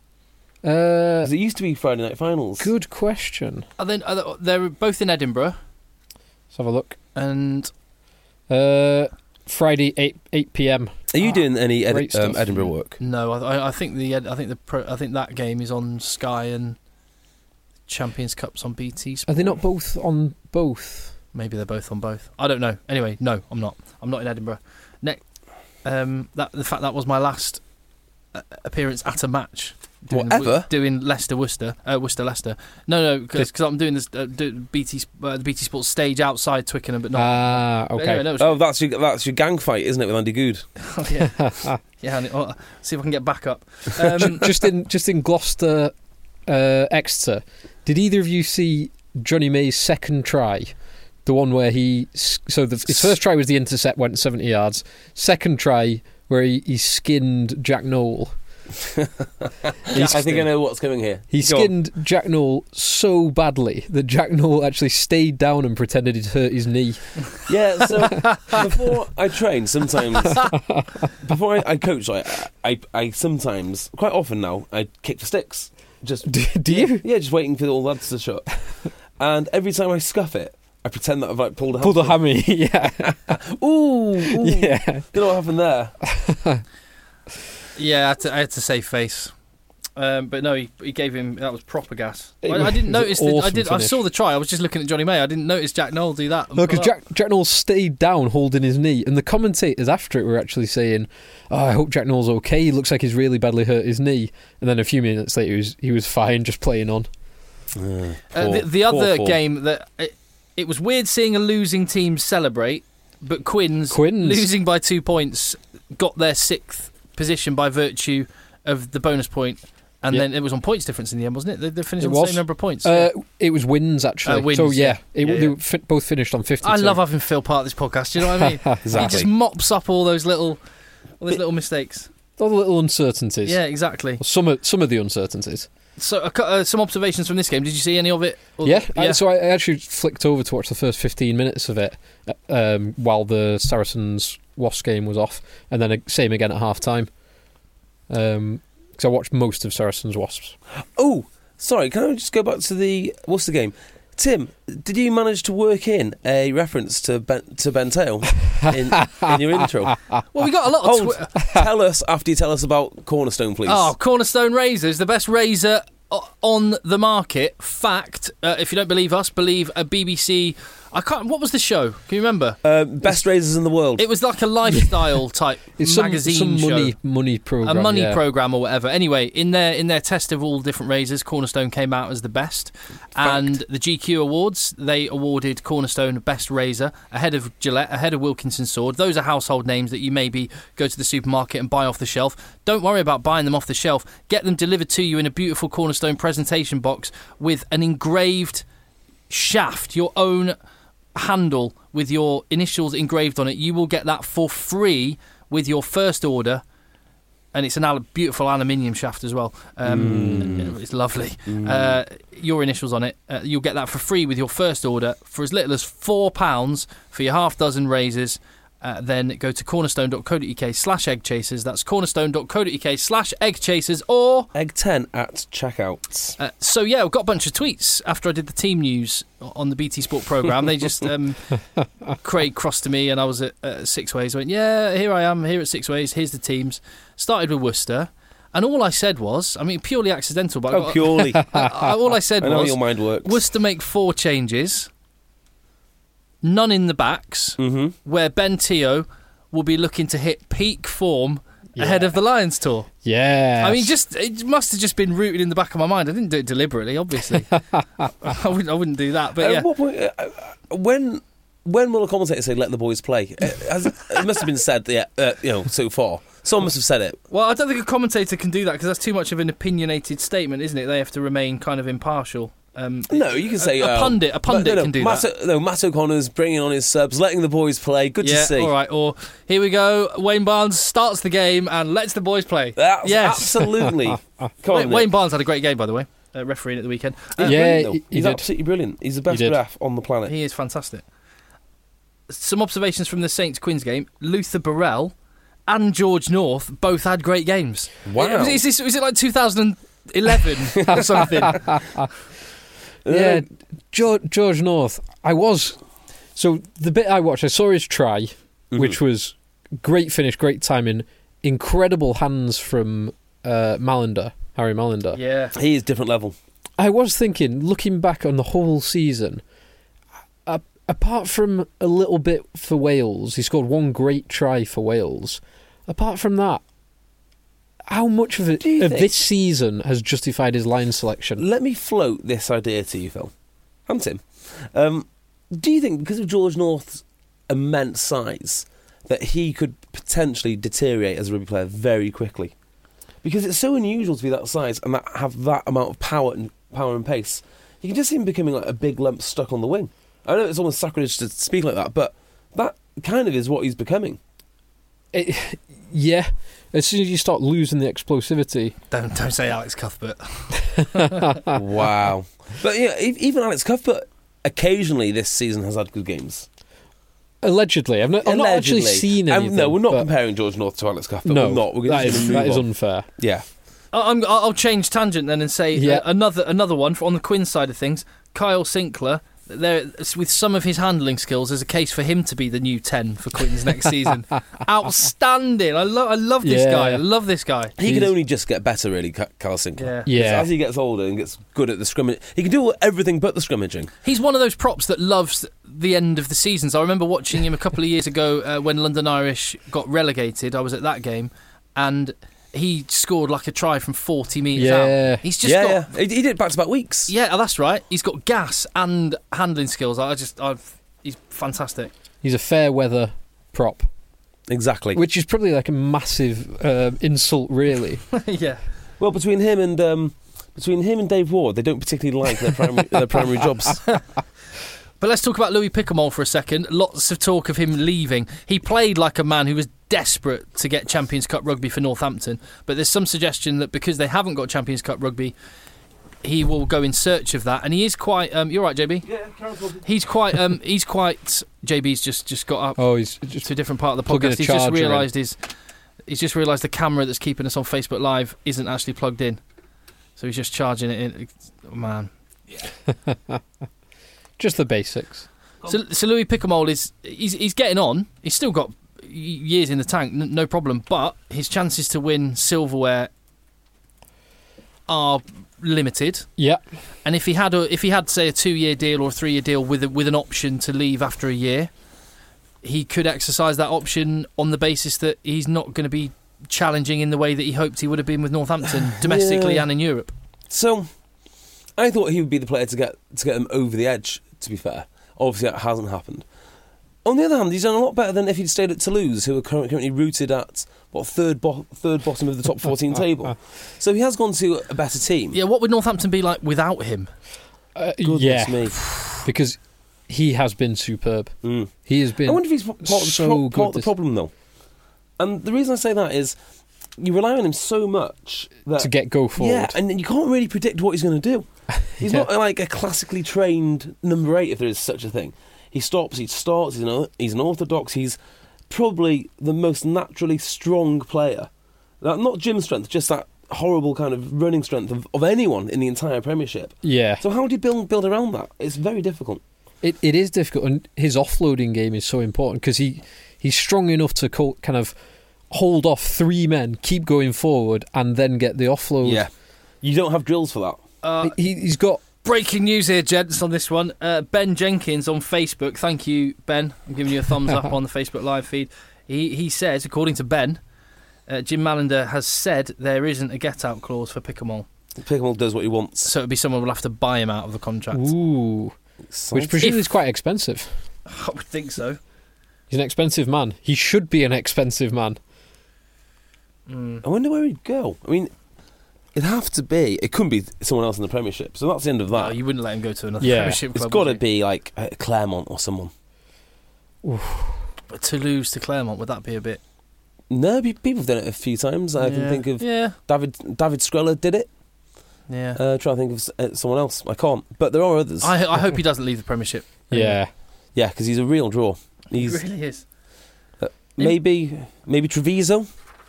Uh, Because it used to be Friday night finals. good question. Are they, are they, they're both in Edinburgh, Let's have a look. and Uh, Friday eight eight p.m. Are you Ah, doing any Edi- great um, stuff. Edinburgh work? no, I, I think the Ed- I think the pro, I think that game is on Sky and Champions Cup's on B T Sport. Are they not both on both? Maybe they're both on both. I don't know. Anyway, no, I'm not. I'm not in Edinburgh. Next, um, that the fact that was my last uh, appearance at a match. Doing, Whatever? doing Leicester Worcester uh, Worcester Leicester. No, no, because I'm doing this uh, do, B T uh, the B T Sports stage outside Twickenham, but not. Ah, but okay. anyway, no, it was- Oh, that's your that's your gang fight, isn't it, with Andy Good? yeah, yeah. And it, oh, see if I can get back up. Um, just in just in Gloucester, uh, Exeter. Did either of you see Johnny May's second try? The one where he so the, his first try was the intercept, went seventy yards. Second try where he, he skinned Jack Noel. I think I know what's coming here. He Go on. skinned Jack Noel so badly that Jack Noel actually stayed down and pretended he'd hurt his knee. Yeah, so before I train, sometimes before I, I coach, I, I I sometimes quite often now I kick the sticks. Just Do, do yeah, you? Yeah, just waiting for all lads to shut. And every time I scuff it, I pretend that I've like pulled a Pulled a hamstring. hammy, yeah. Ooh, ooh. Yeah. Don't know what happened there. Yeah, I had to, I had to save face. Um, but no, he, he gave him that was proper gas. It I, I was didn't an notice. The, I awesome did. I finish. saw the try. I was just looking at Johnny May. I didn't notice Jack Noel do that. No, because Jack, Jack Noel stayed down holding his knee, and the commentators after it were actually saying, oh, I hope Jack Noel's okay, he looks like he's really badly hurt his knee. And then a few minutes later, he was, he was fine, just playing on. Uh, Uh, poor- the, the poor other form. game that it, it was weird seeing a losing team celebrate, but Quins, Quins. losing by two points got their sixth position by virtue of the bonus point, and Yeah. then it was on points difference in the end, wasn't it? They, they finished It on the was. same number of points. Uh, yeah. it was wins actually. Uh, wins, so yeah, yeah. It, Yeah, they yeah. fi- both finished on fifty-two. I love having Phil part of this podcast. Do you know what I mean? Exactly. He just mops up all those little, all those little mistakes. all the little uncertainties. Yeah, exactly. Well, some of some of the uncertainties. So, uh, cu- uh, some observations from this game. Did you see any of it? Or- Yeah, I, so I I actually flicked over to watch the first fifteen minutes of it uh, um, while the Saracens Wasps game was off, and then uh, same again at half time. Um, because I watched most of Saracens Wasps. Oh, sorry, can I just go back to the what's the game? Tim, did you manage to work in a reference to Ben, to Ben Tail in, in your intro? Well, we got a lot of. Hold, Twi- tell us after you tell us about Cornerstone, please. oh, Cornerstone razors, the best razor o- on the market. Fact. Uh, if you don't believe us, believe a B B C. I can't. What was the show? Can you remember? Um, best razors in the world. It was like a lifestyle type It's some, magazine some money show. money program. A money yeah. program or whatever. Anyway, in their in their test of all different razors, Cornerstone came out as the best. And the G Q Awards, they awarded Cornerstone best razor ahead of Gillette, ahead of Wilkinson Sword. Those are household names that you maybe go to the supermarket and buy off the shelf. Don't worry about buying them off the shelf. Get them delivered to you in a beautiful Cornerstone presentation box with an engraved shaft, your own handle with your initials engraved on it. You will get that for free with your first order, and it's an al- beautiful aluminium shaft as well. Um, It's lovely. Uh, your initials on it. Uh, you'll get that for free with your first order for as little as four pounds for your half dozen razors. Uh, then go to cornerstone.co.uk slash egg chasers. That's cornerstone.co.uk slash egg chasers. Or Egg ten at checkout. uh, so yeah, I've got a bunch of tweets after I did the team news on the B T Sport programme. They just um, Craig crossed to me, and I was at uh, Six Ways. I went, yeah, here I am, here at Six Ways. Here's the teams. Started with Worcester, and all I said was, I mean, purely accidental, but I Oh, got, purely. I I, all I said know was, your mind works. Worcester make four changes, none in the backs, Mm-hmm. where Ben Teo will be looking to hit peak form ahead Yeah. of the Lions tour. Yeah. I mean, just it must have just been rooted in the back of my mind. I didn't do it deliberately, obviously. I wouldn't. I wouldn't do that. But At yeah, what point, uh, uh, when when will a commentator say "let the boys play"? Uh, has, it must have been said, yeah, uh, you know, so far. Someone must have said it. well, I don't think a commentator can do that because that's too much of an opinionated statement, isn't it? They have to remain kind of impartial. Um, No, you can say a, a uh, pundit. A pundit no, no, can do Matt, that. No, Matt O'Connor's bringing on his subs, letting the boys play. Good Yeah, to see. all right. Or here we go. Wayne Barnes starts the game and lets the boys play. That's Yes. absolutely. Come on, Wayne, Nick. Wayne Barnes had a great game, by the way, uh, refereeing at the weekend. Uh, He's Yeah, brilliant, though. he- he he's did. absolutely brilliant. He's the best did. ref on the planet. He is fantastic. Some observations from the Saints Quins game. Luther Burrell and George North both had great games. Wow. Was, is this, was it like two thousand eleven or something? Yeah, George, George North. I was so the bit I watched. I saw his try, Mm-hmm. which was great finish, great timing, incredible hands from uh, Malander, Harry Malander. Yeah. He is different level. I was thinking, looking back on the whole season, uh, apart from a little bit for Wales, he scored one great try for Wales. Apart from that, how much of it Do you of think- this season has justified his line selection? Let me float this idea to you, Phil. And Tim. Um, do you think, because of George North's immense size, that he could potentially deteriorate as a rugby player very quickly? Because it's so unusual to be that size and that have that amount of power and power and pace. You can just see him becoming like a big lump stuck on the wing. I know it's almost sacrilege to speak like that, but that kind of is what he's becoming. It, yeah, as soon as you start losing the explosivity, Don't don't say Alex Cuthbert. Wow. But yeah, e- even Alex Cuthbert occasionally this season has had good games. allegedly, I've not, I've not actually Allegedly. seen Um, anything. no, we're not but comparing George North to Alex Cuthbert. No, we're not. We're that just is gonna that move is on. unfair. Yeah. I'm, I'll change tangent then and say Yeah. uh, another another one for, on the Quinn side of things. Kyle Sinclair, there with some of his handling skills, there's a case for him to be the new ten for Quins next season. Outstanding! I love I love this Yeah. guy. I love this guy. He can He's- only just get better, really, Ca- Carl Sinclair. Yeah. Yeah. As he gets older and gets good at the scrimmage, he can do everything but the scrimmaging. He's one of those props that loves the end of the seasons. I remember watching him a couple of years ago uh, when London Irish got relegated. I was at that game, and he scored like a try from forty metres Yeah. out. He's just yeah, got yeah. He, he did back-to-back weeks. yeah, oh, that's right. He's got gas and handling skills. I just, I've, he's fantastic. He's a fair weather prop. exactly. Which is probably like a massive uh, insult, really. yeah. Well, between him and um, between him and Dave Ward, they don't particularly like their primary their primary jobs. But let's talk about Louis Picamol for a second. Lots of talk of him leaving. He played like a man who was desperate to get Champions Cup rugby for Northampton. But there's some suggestion that because they haven't got Champions Cup rugby, he will go in search of that. And he is quite... Um, you're right, J B? Yeah, Karen He's quite... Um, he's quite... J B's just, just got up Oh, he's just to a different part of the plugging podcast. a He's just charger in. realised his... He's just realised the camera that's keeping us on Facebook Live isn't actually plugged in. So he's just charging it in. Oh, man. just the basics. So, so Louis Picamol is he's he's getting on. He's still got years in the tank, n- no problem. But his chances to win silverware are limited. Yeah. And if he had a if he had say a two year deal or a three year deal with a, with an option to leave after a year, he could exercise that option on the basis that he's not going to be challenging in the way that he hoped he would have been with Northampton domestically Yeah. and in Europe. So, I thought he would be the player to get to get them over the edge. To be fair, obviously that hasn't happened. On the other hand, he's done a lot better than if he'd stayed at Toulouse, who are currently currently rooted at what third bo- third bottom of the top fourteen table. So he has gone to a better team. Yeah, what would Northampton be like without him? Uh, Goodness yeah, me. because he has been superb. Mm. He has been I wonder if he's part of the, so pro- good part of the this- problem, though. And the reason I say that is you rely on him so much that to get go forward. yeah, and you can't really predict what he's going to do. He's Yeah. not like a classically trained number eight, if there is such a thing. He stops, he starts, he's an, he's an orthodox, he's probably the most naturally strong player. That, not gym strength, just that horrible kind of running strength of, of anyone in the entire Premiership. yeah. So how do you build, build around that? It's very difficult. It it is difficult, and his offloading game is so important because he he's strong enough to co- kind of hold off three men, keep going forward, and then get the offload. You don't have drills for that. Uh, He, he's got Breaking news here, gents, on this one. Uh, Ben Jenkins on Facebook. Thank you, Ben. I'm giving you a thumbs up on the Facebook live feed. He he says, according to Ben, uh, Jim Mallender has said there isn't a get-out clause for Picamol. Pickamel does what he wants. So it'd be someone will have to buy him out of the contract. ooh, which presumably is quite expensive. I would think so. He's an expensive man. He should be an expensive man. Mm. I wonder where he'd go. I mean, it'd have to be. It couldn't be someone else in the Premiership. So that's the end of No, that. you wouldn't let him go to another Yeah. Premiership It's club. got to would you? be like uh, Claremont or someone. But Toulouse to Claremont, would that be a bit... No, pe- people have done it a few times. I can Yeah. think of Yeah, David David Skreller did it. yeah. Uh, try to think of s- uh, someone else. I can't. But there are others. I, I hope he doesn't leave the Premiership. Yeah. Yeah, because he's a real draw. He He's really is. maybe maybe Treviso,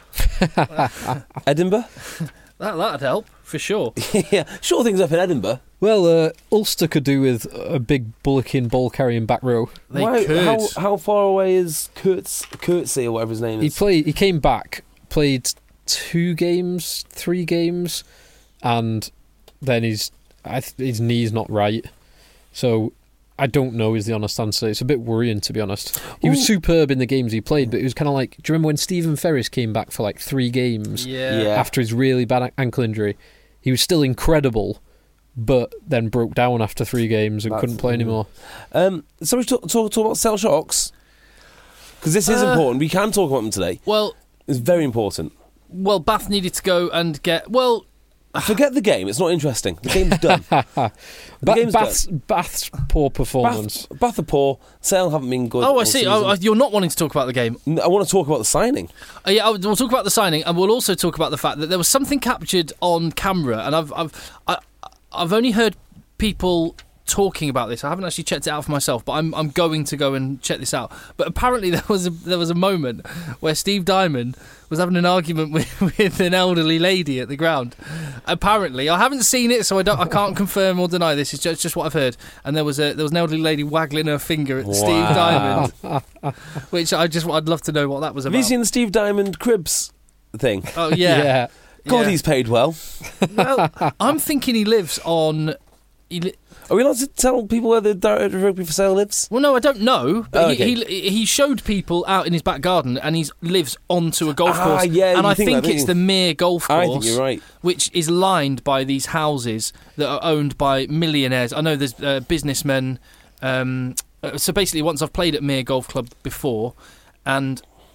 Edinburgh. That, that'd help, for sure. Yeah, sure things up in Edinburgh. Well, uh, Ulster could do with a big bullocking, ball-carrying back row. They Why- could. How, how far away is Kurtz, Kurtzy or whatever his name He is? played. He came back, played two games, three games, and then his I th- his knee's not right. So I don't know is the honest answer. It's a bit worrying, to be honest. He was Ooh. superb in the games he played, but it was kind of like, do you remember when Stephen Ferris came back for like three games Yeah. Yeah. after his really bad a- ankle injury? He was still incredible, but then broke down after three games and That's- couldn't play anymore. Um, so we talk, talk, talk about Cell Shocks? Because this is Uh, important. We can talk about them today. Well, It's very important. well, Bath needed to go and get... Well, Forget the game. It's not interesting. The game's done. The Ba- game's Bath's, done. Bath's poor performance. Bath, Bath are poor. Sale haven't been good. oh, I all see. season. Oh, uh, you're not wanting to talk about the game. N- I want to talk about the signing. Uh, yeah, I'll- we'll talk about the signing, and we'll also talk about the fact that there was something captured on camera, and I've I've I, I've only heard people talking about this. I haven't actually checked it out for myself, but I'm I'm going to go and check this out. But apparently there was a, there was a moment where Steve Diamond was having an argument with, with an elderly lady at the ground. Apparently, I haven't seen it, so I don't I can't confirm or deny this. It's just, just what I've heard. And there was a there was an elderly lady waggling her finger at Steve Wow. Diamond, which I just I'd love to know what that was Have about. you seen the Steve Diamond Cribs thing? Oh yeah. God, Yeah. he's paid well. Well, I'm thinking he lives on. He li- Are we allowed to tell people where the director of Rugby for Sale lives? well, no, I don't know. But Oh, he, okay. he he showed people out in his back garden, and he lives onto a golf Ah, course. yeah, and you I think think that, don't it's you? the Mere Golf Course, I think you're right. which is lined by these houses that are owned by millionaires. I know there's uh, businessmen. Um, uh, so basically, once I've played at Mere Golf Club before, and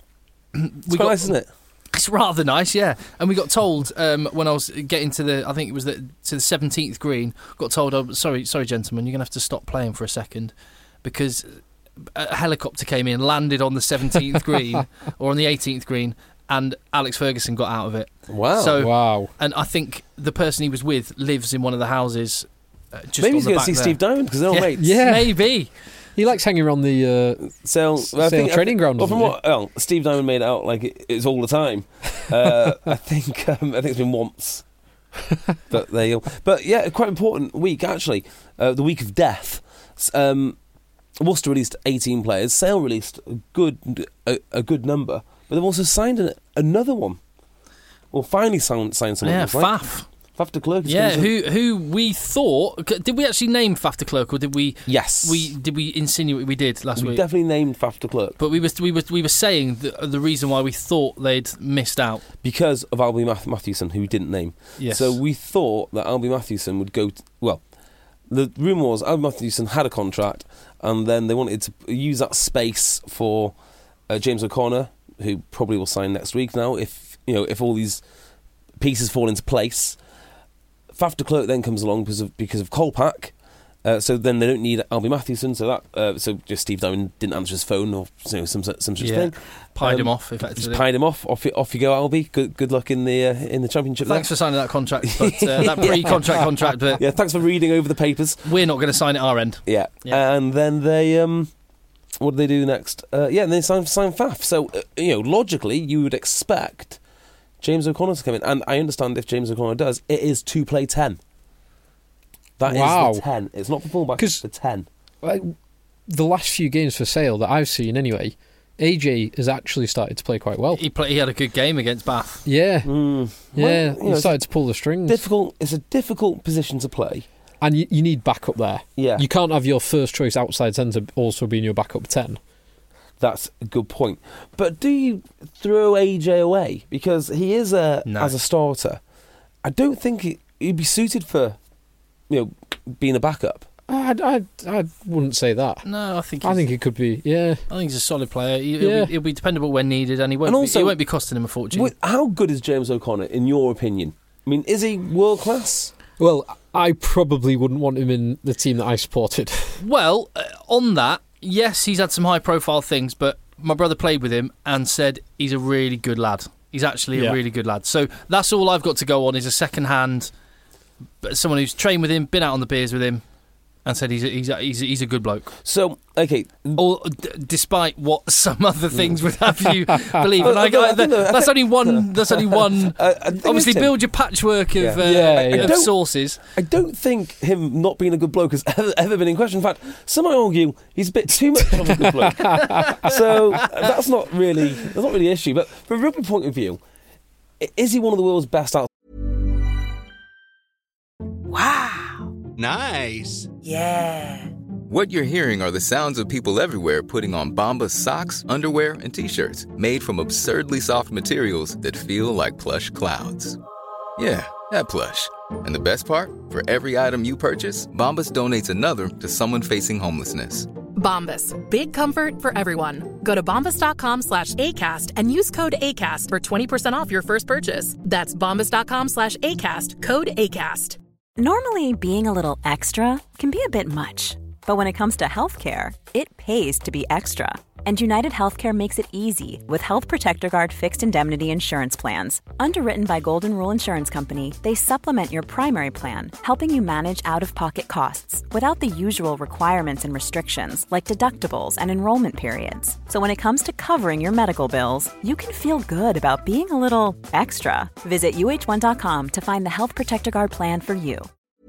It's we quite got, nice, isn't it? It's rather nice, yeah. And we got told um, when I was getting to the, I think it was the, to the seventeenth green, got told, oh, sorry, sorry, gentlemen, you're going to have to stop playing for a second because a helicopter came in, landed on the seventeenth green or on the eighteenth green, and Alex Ferguson got out of it. Wow. So, Wow. And I think the person he was with lives in one of the houses uh, just Maybe on he's the going to back see there. Steve Diamond because they're all Yeah. mates. Yeah. Maybe. He likes hanging around the uh, So, S- I Sale think, training ground, Well, from doesn't what well, Steve Diamond made it out like it, it's all the time. Uh, I think um, I think it's been once. But they, but yeah, quite important week actually. Uh, the week of death. S- Um, Worcester released eighteen players. Sale released a good a, a good number, but they've also signed an, another one. Well, finally signed signed someone. Yeah, looks like. Faf. Faf de Klerk. is Yeah, coming who who we thought did we actually name Faf de Klerk or did we to- Yes, we did we insinuate we did last we week? definitely named Faf de Klerk But we were we were we were saying the, the reason why we thought they'd missed out. because of Albie Math- Mathewson, who we didn't name. Yes. So we thought that Albie Mathewson would go. To, well, the rumour was Albie Mathewson had a contract, and then they wanted to use that space for uh, James O'Connor, who probably will sign next week. Now, if you know, if all these pieces fall into place, Faf de Klerk then comes along because of because of Kolpak. Uh, so then they don't need Albie Mathewson. So that uh, so just Steve Diamond didn't answer his phone or you know, some some such Yeah. thing. Pied Um, him off Just effectively. pied him off. Off you, off you go, Albie. Good good luck in the uh, in the championship. Thanks there. for signing that contract, but uh, that pre-contract contract. But Yeah, thanks for reading over the papers. we're not going to sign it our end. Yeah. Yeah. And then they, um, what do they do next? Uh, yeah, and they sign, sign Faf. So, uh, you know, logically, you would expect James O'Connor to come in. And I understand if James O'Connor does, it is to play ten. That is Wow. the ten. It's not for fullback, 'Cause- it's the ten. Like, the last few games for Sale that I've seen anyway, A J has actually started to play quite well. He play, he had a good game against Bath. Yeah, Mm. yeah, Well, you know, he it's started to pull the strings. difficult. It's a difficult position to play. And you, you need backup there. Yeah. You can't have your first choice outside centre also being your backup ten. That's a good point. But do you throw A J away? Because he is a No. as a starter. I don't think he, he'd be suited for, you know, being a backup. I, I, I wouldn't say that. No, I think I he's, think it could be, yeah. I think he's a solid player. He, Yeah. he'll, be, he'll be dependable when needed, and he won't. And also- be, he won't be costing him a fortune. Wh- How good is James O'Connor, in your opinion? I mean, is he world class? Well, I probably wouldn't want him in the team that I supported. Well, uh, on that, yes, he's had some high-profile things, but my brother played with him and said he's a really good lad. He's actually Yeah. a really good lad. So that's all I've got to go on is a second-hand, but someone who's trained with him, been out on the beers with him, and said he's a, he's a, he's a, he's a good bloke. So, okay, Or d- despite what some other things would have you believe, Well, and I, I- I got, think that- I that's think- only one. That's only one. Uh, I think Obviously, it's him. build your patchwork of, Yeah. uh, Yeah, yeah. of Don't- sources. I don't think him not being a good bloke has ever, ever been in question. In fact, some might argue he's a bit too much of a good bloke. So uh, that's not really that's not really an issue. But from a rugby point of view, i- is he one of the world's best out? Nice. Yeah. What you're hearing are the sounds of people everywhere putting on Bombas socks, underwear, and T-shirts made from absurdly soft materials that feel like plush clouds. Yeah, that plush. And the best part? For every item you purchase, Bombas donates another to someone facing homelessness. Bombas. Big comfort for everyone. Go to bombas.com slash ACAST and use code ACAST for twenty percent off your first purchase. That's bombas.com slash ACAST. Code ACAST. Normally, being a little extra can be a bit much, but when it comes to healthcare, it pays to be extra. And United Healthcare makes it easy with Health Protector Guard fixed indemnity insurance plans. Underwritten by Golden Rule Insurance Company, they supplement your primary plan, helping you manage out-of-pocket costs without the usual requirements and restrictions like deductibles and enrollment periods. So when it comes to covering your medical bills, you can feel good about being a little extra. Visit U H one dot com to find the Health Protector Guard plan for you.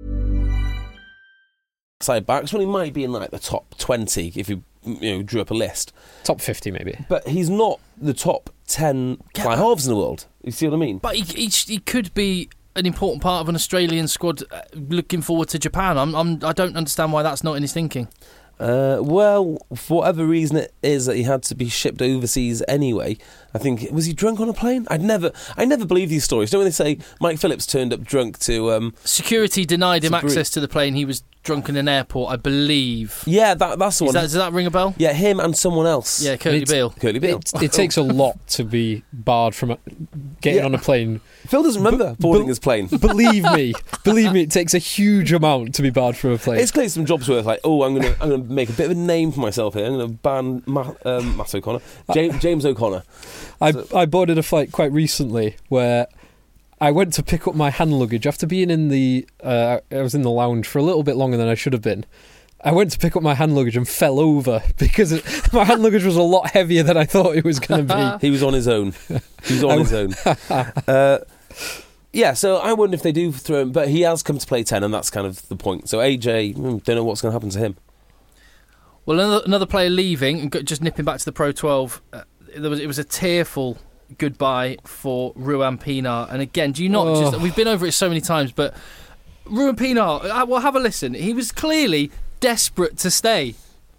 Side backs, well, he might be in like the top twenty if you you know drew up a list. Top fifty, maybe. But he's not the top ten fly halves in the world. You see what I mean? But he, he, he could be an important part of an Australian squad uh, looking forward to Japan. I'm, I'm, I don't understand why that's not in his thinking. Uh, well, for whatever reason it is that he had to be shipped overseas anyway. I think was he drunk on a plane? I'd never, I never believe these stories. Don't when they say Mike Phillips turned up drunk to? Um, Security denied him To Bru- access to the plane. He was drunk in an airport, I believe. Yeah, that, that's the Is one. that, does that ring a bell? Yeah, him and someone else. Yeah, Curly It's- Beale. Curly Beale. It, it takes a lot to be barred from a, getting Yeah. on a plane. Phil doesn't remember boarding but- his plane. Believe me, believe me, it takes a huge amount to be barred from a plane. It's clearly some jobs where it's like, oh, I'm gonna, I'm gonna make a bit of a name for myself here. I'm gonna ban Ma- um, Matt O'Connor, James, James O'Connor. I So- I boarded a flight quite recently where I went to pick up my hand luggage after being in the. Uh, I was in the lounge for a little bit longer than I should have been. I went to pick up my hand luggage and fell over because it, my hand luggage was a lot heavier than I thought it was going to He was on his own. He was on his own. Uh, yeah, so I wonder if they do throw him, but he has come to play ten, and that's kind of the point. So A J, mm, don't know what's going to happen to him. Well, another, another player leaving, and go- just nipping back to the Pro twelve, uh, there was it was a tearful goodbye for Ruan Pinar. And again, do you not Oh. just... We've been over it so many times, but Ruan Pinar, uh, well, have a listen. He was clearly desperate to stay.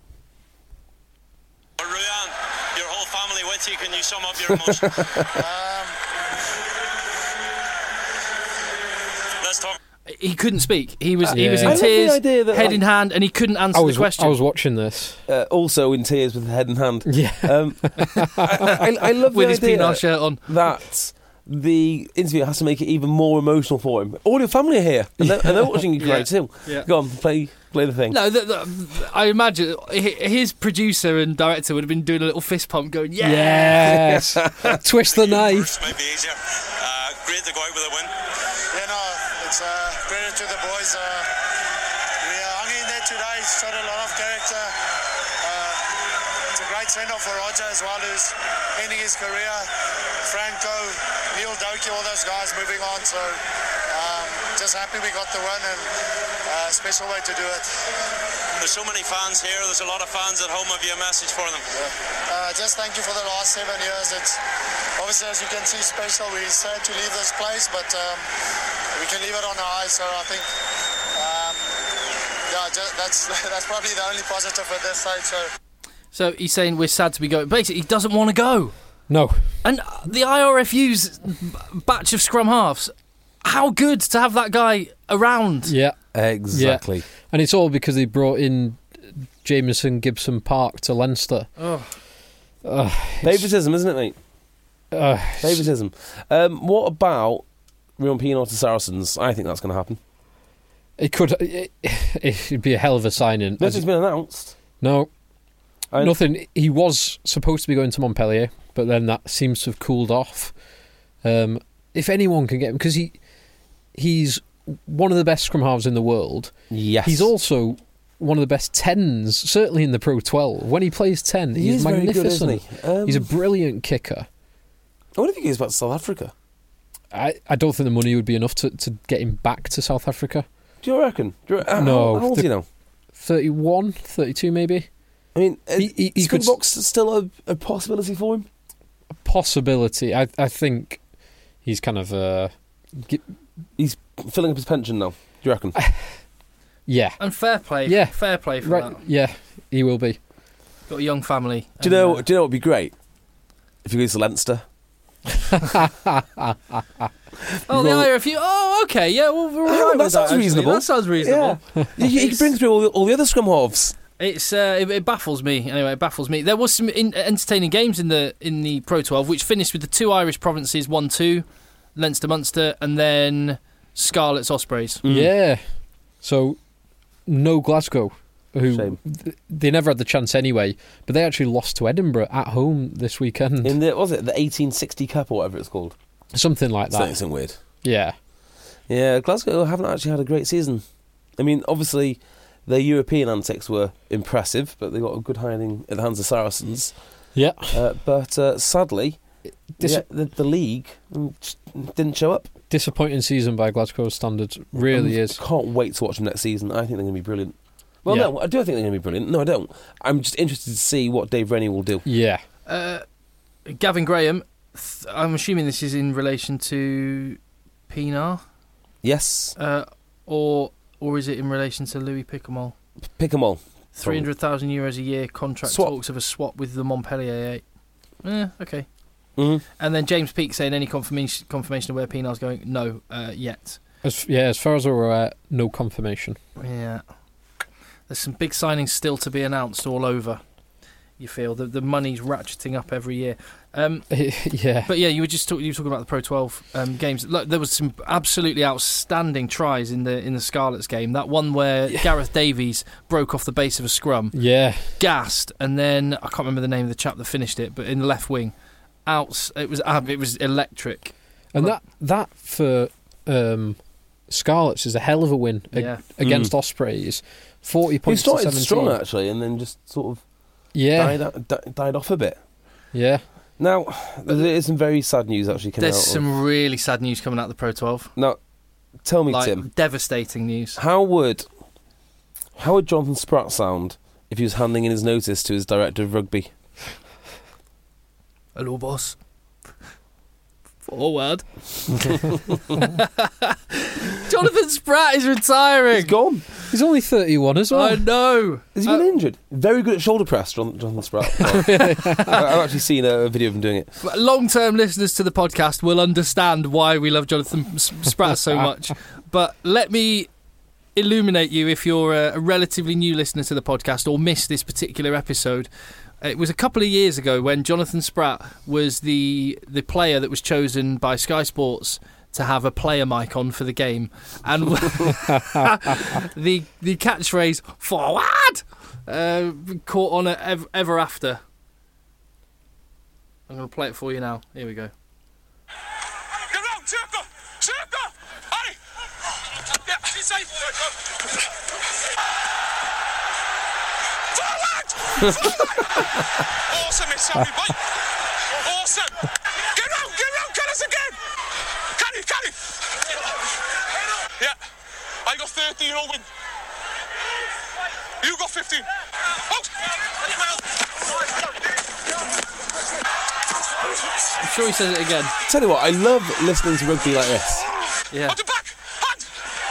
Ruan, your whole family with you. Can you sum up your emotions? um, let's talk. He couldn't speak. He was he Yeah. was I in love the tears, idea that, head like- in hand, and he couldn't answer I was the question. I was watching this. Uh, also in tears with head in hand. Yeah. Um, I, I, I love with the his idea Pinar shirt on. that the interview has to make it even more emotional for him. All your family are here, and they're, and they're watching you cry Yeah. too. Yeah. Go on, play play the thing. No, the, the, I imagine hi- his producer and director would have been doing a little fist pump, going, "Yeah!" Yes. Twist the knife. First might be easier. Uh, great to go out with a win. Yeah, no, it's uh, credit to the boys. Uh, we uh, hung in there today, showed a lot of character. Uh, it's a great send-off for Roger as well, who's ending his career. Franco, Neil Doki, all those guys moving on. So um, just happy we got the win, and uh, special way to do it. There's so many fans here. There's a lot of fans at home. Have you a message for them? Uh, just thank you for the last seven years. It's obviously, as you can see, special. We're sad to leave this place, but um, we can leave it on a high. So I think, um, yeah, just, that's that's probably the only positive at this side. So. So he's saying we're sad to be going. Basically, he doesn't want to go. No. And the I R F U's batch of scrum halves, how good to have that guy around. Yeah. Exactly. Yeah. And it's all because they brought in Jameson Gibson Park to Leinster. Oh. Uh, Favouritism, isn't it, mate? uh, Favouritism. Um, what about Ruan Pinar to Saracens? I think that's going to happen. it could. It, it'd be a hell of a signing. As- Nothing's been announced. no, I- nothing. He was supposed to be going to Montpellier, but then that seems to have cooled off. Um, if anyone can get him, because he he's one of the best scrum halves in the world. Yes. He's also one of the best tens, certainly in the Pro twelve. When he plays ten, He he's is very good, magnificent. isn't he? Um, He's a brilliant kicker. I wonder if he goes back to South Africa. I, I don't think the money would be enough to, to get him back to South Africa. Do you reckon? Do you, how, No, How old is the- he now? thirty-one, thirty-two maybe? I mean, He- he- he could- Springboks still a, a possibility for him? A possibility. I I think he's kind of... Uh, gi- He's filling up his pension now. Do you reckon? yeah. And fair play. Yeah. Fair play for Right. that. Yeah, he will be. Got a young family. Do you know? And, uh, Do you know what would be great if he goes to Leinster? Oh, the Roll- I R F U. Oh, okay. Yeah, well, we're all Oh, right that with sounds actually. reasonable. That sounds reasonable. Yeah. you, you It's- can bring through all the, all the other scrum halves. It's uh, it, it baffles me. Anyway, it baffles me. There was some in, entertaining games in the in the Pro twelve, which finished with the two Irish provinces one two, Leinster Munster, and then Scarlets Ospreys. Mm. Yeah. So, no Glasgow, who Shame. th- they never had the chance anyway, but they actually lost to Edinburgh at home this weekend. In the what was it the eighteen sixty Cup or whatever it's called? Something like that. Something, something weird. Yeah. Yeah, Glasgow haven't actually had a great season. I mean, obviously, their European antics were impressive, but they got a good hiding at the hands of Saracens. Yeah. Uh, but uh, sadly, Dis- yeah, the, the league mm, just didn't show up. Disappointing season by Glasgow standards. Really I is. Can't wait to watch them next season. I think they're going to be brilliant. Well, Yeah. no, I do think they're going to be brilliant. No, I don't. I'm just interested to see what Dave Rennie will do. Yeah. Uh, Gavin Graham. Th- I'm assuming this is in relation to Pinar, Yes, uh, or or is it in relation to Louis Picamol? pick them all. Three hundred thousand euros a year contract Swap. talks of a swap with the Montpellier eight. Eh, okay. Mm-hmm. And then James Peake saying any confirmation confirmation of where Pinar's going? No, uh, yet. As yeah, as far as we're aware, no confirmation. Yeah. There's some big signings still to be announced all over. You feel the the money's ratcheting up every year. Um, yeah. But yeah, you were just talk, you were talking about the Pro twelve um, games. Look, there was some absolutely outstanding tries in the in the Scarlets game. That one where yeah. Gareth Davies broke off the base of a scrum. Yeah. Gassed, and then I can't remember the name of the chap that finished it, but in the left wing, out it was um, it was electric. And that that for um, Scarlets is a hell of a win yeah. ag- against mm. Ospreys. Forty points. He started to seventeen. strong actually, and then just sort of yeah died, di- died off a bit. Yeah. Now there is some very sad news actually coming There's out. some of... really sad news coming out of the Pro twelve. Now, tell me, like, Tim, devastating news. How would how would Jonathan Spratt sound if he was handing in his notice to his director of rugby? Hello, boss. Forward. Jonathan Spratt is retiring. He's gone. He's only thirty-one as well. I know. Has he been uh, injured? Very good at shoulder press, John, Jonathan Spratt. I, I've actually seen a video of him doing it. Long-term listeners to the podcast will understand why we love Jonathan Spratt so much. But let me illuminate you if you're a, a relatively new listener to the podcast or missed this particular episode. It was a couple of years ago when Jonathan Spratt was the the player that was chosen by Sky Sports to have a player mic on for the game, and the the catchphrase "forward" uh, caught on ever, ever after. I'm going to play it for you now. Here we go. Get round, circle, circle, hurry. Yeah, inside. Awesome, it's Sammy, bye. Awesome. Get round, get round, cut us again. Carry, carry. Yeah, I got thirteen, I'll win. You got fifteen. Out. I'm sure he says it again. Tell you what, I love listening to rugby like this. Yeah. On the back, hand.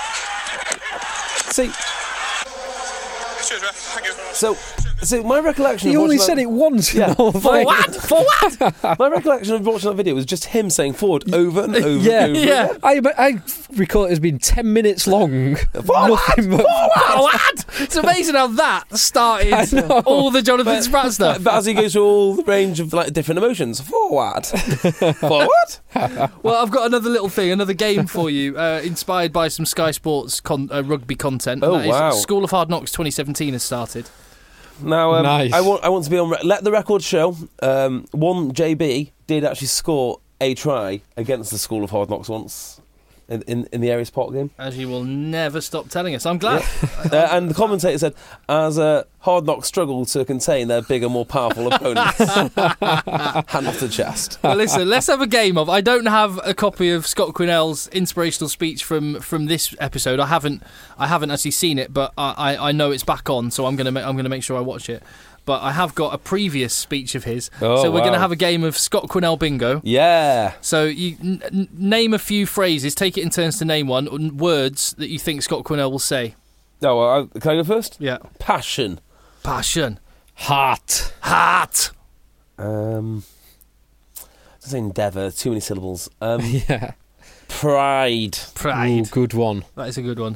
See, Cheers, ref. Thank you. so, so my recollection. He of only watching said that, it once. Yeah. In the whole thing. Forward, forward. My recollection of watching that video was just him saying forward over and over Yeah, and over. yeah. again. I I recall it has been ten minutes long. Nothing but Forward. It's amazing how that started all the Jonathan Spratt stuff. But as he goes through all the range of like different emotions, forward, forward. Well, I've got another little thing, another game for you, uh, inspired by some Sky Sports con- uh, rugby content. Oh, That is wow. School of Hard Knocks twenty seventeen has started. Now, um, Nice. I want I want to be on. Re- let the record show. Um, one J B did actually score a try against the School of Hard Knocks once in in, in the Aries Pot game, As you will never stop telling us. I'm glad. uh, and the commentator said, as uh, Hard Knocks struggled to contain their bigger, more powerful opponents, hand off the chest. Well, listen, let's have a game of. I don't have a copy of Scott Quinnell's inspirational speech from, from this episode. I haven't I haven't actually seen it, but I, I, I know it's back on, so I'm gonna ma- I'm gonna make sure I watch it. But I have got a previous speech of his, Oh, so we're wow. gonna have a game of Scott Quinnell bingo. Yeah. So you n- n- name a few phrases, take it in turns to name one, n- words that you think Scott Quinnell will say. Oh, well, I, can I go first? Yeah. Passion. Passion. heart. Heart. Um, I say endeavour. Too many syllables. Um, Yeah. pride. Pride. Ooh, good one. That is a good one.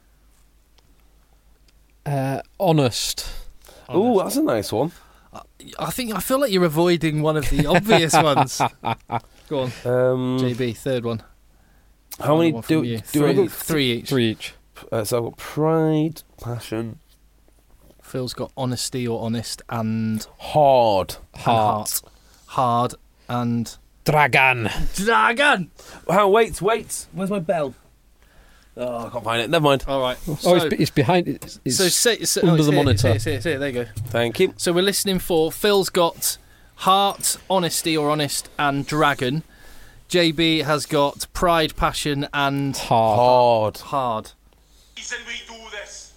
Uh, honest. Ooh, that's a nice one. I think I feel like you're avoiding one of the obvious ones. Go on, Um, J B, third one. how many One do from you. do three, I go? three each. Three each. Uh, so I've got pride, passion, Phil's got honesty or honest and hard. and Heart. hard and Dragon. dragon. How? Wait, wait. Where's my bell? Oh, I can't find it. Never mind. All right. Oh, So, it's, it's behind. It's, it's so say, so under oh, it's the here, monitor. It's here, it's here, it's here, there you go. Thank you. So we're listening for Phil's got heart, honesty or honest and dragon. J B has got pride, passion and heart. Hard. hard. reason we do this.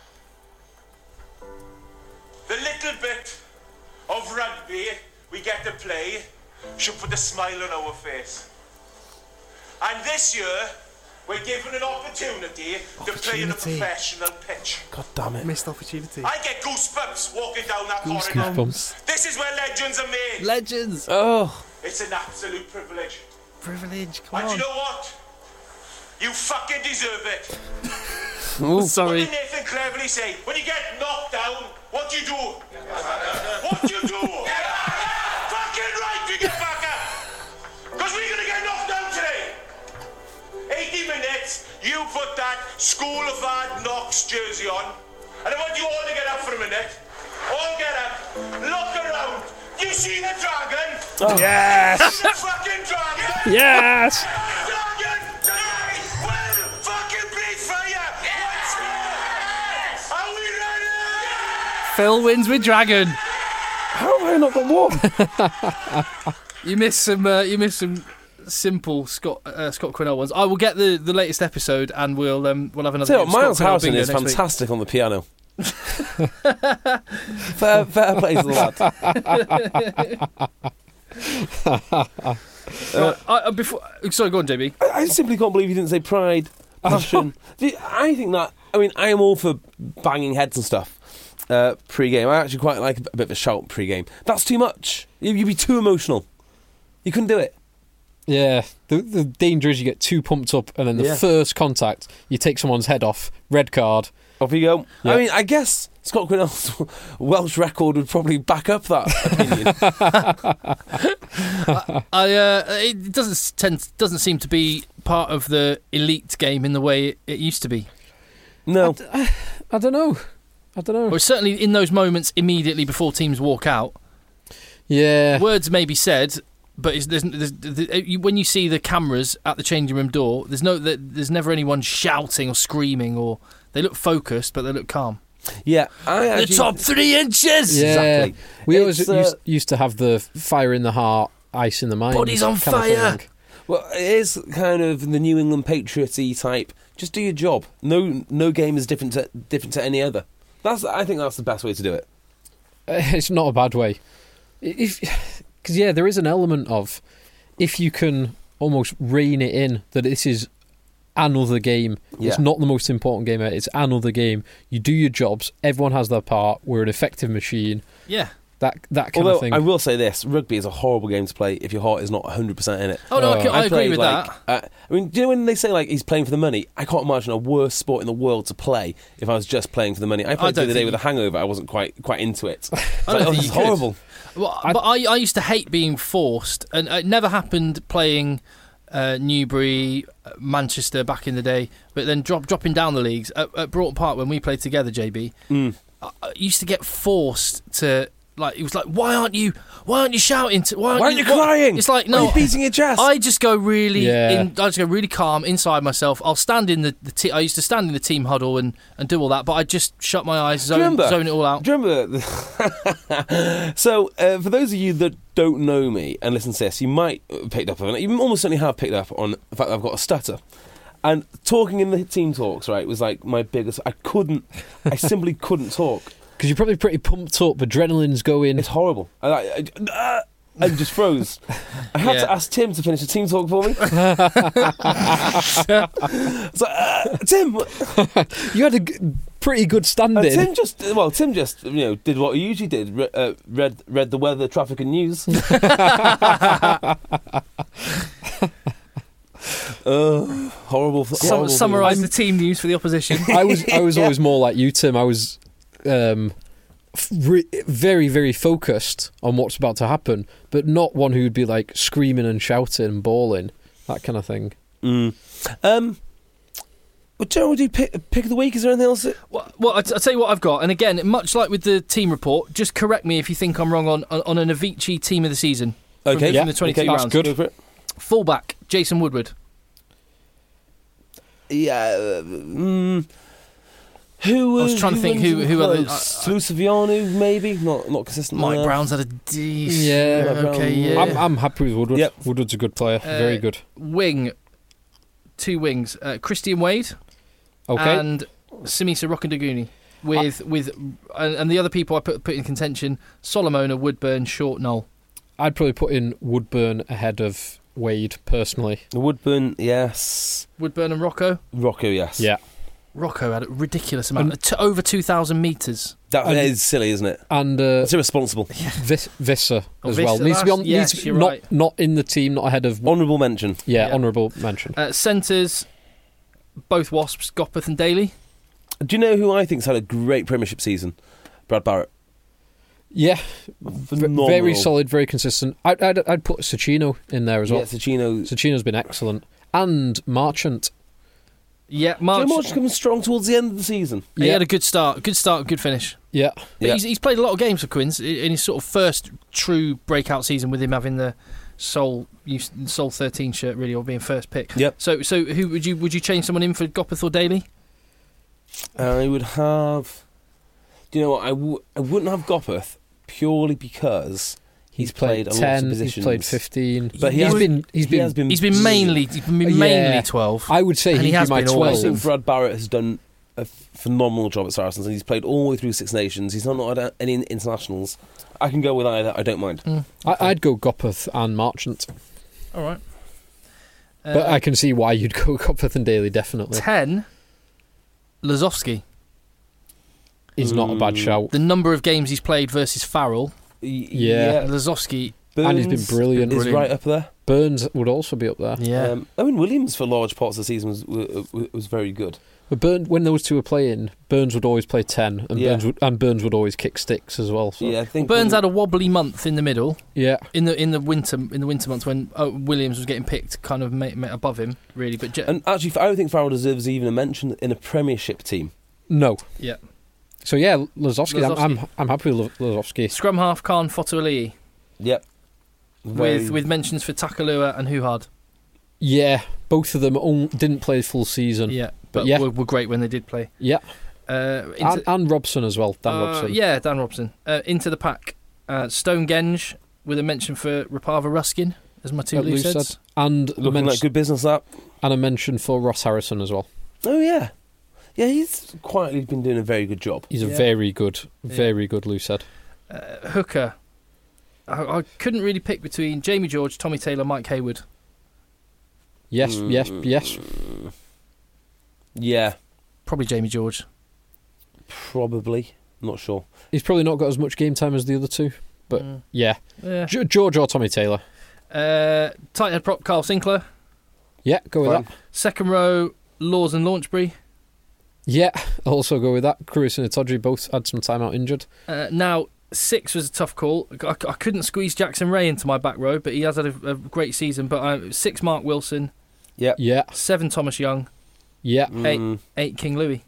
The little bit of rugby we get to play should put a smile on our face. And this year, we're given an opportunity, to play in a Opportunity. professional pitch. God damn it. Missed opportunity. I get goosebumps walking down that corridor. Goosebumps. This is where legends are made. Legends. Oh. It's an absolute privilege. Privilege. Come And on. you know what? You fucking deserve it. Ooh. Sorry. What did Nathan cleverly say? When you get knocked down, what do you do? What do you do? Fucking right, you get back up. Because we're going to get knocked down today. eighty minutes, you put that School of Hard Knocks jersey on. And I want you all to get up for a minute. All get up. Look around. You see the dragon? Oh. Yes! You see the fucking dragon? Yes! Dragon tonight will fucking breathe fire. Yes! Are we ready? Phil wins with Dragon. How have I not got one? You missed some. Uh, you missed some simple Scott uh, Scott Quinnell ones. I will get the, the latest episode and we'll um, we'll have another. Tell you what, Scott Miles Quinnell Harrison bingo is next week. fantastic on the piano. fair, fair play to the lad. Right, I, uh, before, sorry, go on, J B. I, I simply can't believe you didn't say pride, passion. Do you- I think that. I mean, I am all for banging heads and stuff. Uh, pre-game, I actually quite like a bit of a shout pre-game. That's too much. You- You'd be too emotional. You couldn't do it. Yeah, the the danger is you get too pumped up, and then the Yeah. first contact, you take someone's head off, red card. Off you go. Yeah. I mean, I guess Scott Quinnell's Welsh record would probably back up that opinion. I uh, it doesn't tend doesn't seem to be part of the elite game in the way it, it used to be. No. I, I don't know. I don't know. Or certainly in those moments immediately before teams walk out, Yeah. words may be said, but it's, there's, there's, there's, you- when you see the cameras at the changing room door, there's no there's never anyone shouting or screaming, or they look focused, but they look calm. Yeah, I The actually, top three inches. Yeah. Exactly. We always It's, uh, used, used to have the fire in the heart, ice in the mind. Bodies on kind of fire. thing. Well, it is kind of the New England Patriots-y type. Just do your job. No, no game is different to different to any other. That's. I think that's the best way to do it. Uh, It's not a bad way. If, because yeah, there is an element of if you can almost rein it in that this is another game. Yeah. It's not the most important game. It's another game. You do your jobs. Everyone has their part. We're an effective machine. Yeah. That that kind Although of thing. I will say this: rugby is a horrible game to play if your heart is not one hundred percent in it. Oh no, I, Uh, can- I agree played, with like, that. Uh, I mean, do you know when they say like he's playing for the money? I can't imagine a worse sport in the world to play if I was just playing for the money. I played the don't other day think with a hangover. I wasn't quite quite into it. It's I like, don't oh, think this you is could. horrible. Well, but I, I used to hate being forced, and it never happened playing uh, Newbury, uh, Manchester back in the day. But then drop, dropping down the leagues at, at Broughton Park when we played together, J B, Mm. I, I used to get forced to like. It was like, why aren't you? Why aren't you shouting? To, why aren't, Why aren't you what-" crying? It's like Why no. are you beating your chest? I just go really, Yeah. in, I just go really calm inside myself. I'll stand in the, the te- I used to stand in the team huddle and, and do all that, but I just shut my eyes, Do you zone, remember? zone it all out. Do you remember? The so, uh, for those of you that don't know me and listen to this, you might have picked up on it. You almost certainly have picked up on the fact that I've got a stutter. And talking in the team talks, right, was like my biggest. I couldn't. I simply couldn't talk. Because you're probably pretty pumped up. Adrenaline's going. It's horrible. I, I, I, I just froze. I had Yeah. to ask Tim to finish the team talk for me. It's like, uh, Tim, You had a g- pretty good uh, standing. Tim just well, Tim just you know did what he usually did. Re- uh, read read the weather, traffic, and news. uh, horrible. Sum- horrible summarise thing. the team news for the opposition. I was I was always more like you, Tim. I was um, f- re- very very focused on what's about to happen, but not one who would be like screaming and shouting and bawling, that kind of thing. Mm. Um. Well, Joe, do you pick pick of the week? Is there anything else? That, Well, well I'll, t- I'll tell you what I've got. And again, much like with the team report, just correct me if you think I'm wrong on, on, on an Avicii team of the season. From, Okay. from Yeah, the twenty-two okay, that's rounds. good. Go for it. Fullback, Jason Woodward. Yeah. uh, Mm, who? I was trying to who think wins who- in who other- close? Luciviano, maybe not not consistent. Mike enough. Brown's had a decent. Yeah, Mike Brown. okay, yeah. I'm I'm happy with Woodward. Yep. Woodward's a good player. Very Uh, good. Wing, two wings. Uh, Christian Wade Okay. and Samisa Rokandaguni. With with and, and the other people I put put in contention: Solomona, Woodburn, Short, Knoll. I'd probably put in Woodburn ahead of Wade personally. Woodburn, yes. Woodburn and Rocco. Rocco, yes. Yeah. Rocco had a ridiculous amount, And- t- over two thousand metres. That And- is silly, isn't it? And uh, It's irresponsible. Vis- Visser Oh, as Visser, well. Needs to be on. that's- yes, needs to be you're not right. not in the team, not ahead of. Honourable mention. Yeah, Yeah. honourable mention. Uh, Centres, both Wasps, Gopeth and Daly. Do you know who I think's had a great Premiership season? Brad Barrett. Yeah, Phenomenal. very solid, very consistent. I'd, I'd, I'd put Sacchino in there as well. Yeah, Sacchino. Sacchino's been excellent. And Marchant. Yeah, Joe March. March's coming strong towards the end of the season. He Yeah. had a good start, good start, good finish. Yeah. But Yeah. he's, he's played a lot of games for Quins in his sort of first true breakout season with him having the Sol Sol thirteen shirt really, or being first pick. Yep. So so who would you would you change someone in for Gopeth or Daly? I would have. Do you know what? I, w- I wouldn't have Gopeth purely because he's, He's played, played, a lot ten, of positions. he's played fifteen. But he he's has- been he's he been has been He's been mainly he's been mainly Yeah. twelve. I would say and he'd he has be my been I always. twelve. think Brad Barrett has done a phenomenal job at Saracens, and he's played all the way through Six Nations. He's not had any internationals. I can go with either. I don't mind. Mm. I, I'd go Gopeth and Marchant. All right. Uh, But I can see why you'd go Gopeth and Daly, definitely. ten. Lazowski. He's not a bad Mm. shout. The number of games he's played versus Farrell. Y- Yeah. Lazowski. And he's been Burns brilliant. Is Brilliant. right up there. Burns would also be up there. Yeah. Um, Owen Williams for large parts of the season was was, was very good. But Burn, when those two were playing, Burns would always play ten, and Yeah. Burns would, and Burns would always kick sticks as well. So. Yeah, I think Burns when- had a wobbly month in the middle. Yeah. In the in the winter in the winter months when oh, Williams was getting picked kind of ma- ma- above him really, but Je- And actually, I don't think Farrell deserves even a mention in a Premiership team. No. yeah. So yeah, Lazowski. I'm, Lazowski. I'm I'm happy with Lazowski. Scrum half Khan Fotuali'i Yep. Very- with with mentions for Takalua and Huhard. Yeah, both of them on, didn't play full season. Yeah, But but yeah. Were, were great when they did play. Yeah. Uh, into, And, and Robson as well. Dan uh, Robson. Yeah, Dan Robson. Uh, into the pack, uh, Stone Genge with a mention for Rapava Ruskin as my two At loose loose heads. head. And a looking mention, like good business. That. and a mention for Ross Harrison as well. Oh yeah, yeah. He's quietly been doing a very good job. He's a Yeah. very good, very good loose head. Uh, hooker. I, I couldn't really pick between Jamie George, Tommy Taylor, Mike Hayward. Yes, Mm. yes, yes. Yeah, Probably Jamie George. probably. Not sure. He's probably not got as much game time as the other two, but Mm. yeah. Yeah. G- George or Tommy Taylor. Uh, tight head prop Carl Sinclair. Yeah, go with Fine. that. Second row Laws and Launchbury. Yeah, I'll also go with that. Cruz and Itoji both had some time out injured. Uh, now six was a tough call. I, I couldn't squeeze Jackson Ray into my back row, but he has had a, a great season. But uh, six Mark Wilson, Yep. Yeah, seven Thomas Young, yeah. Mm. eight King Louis.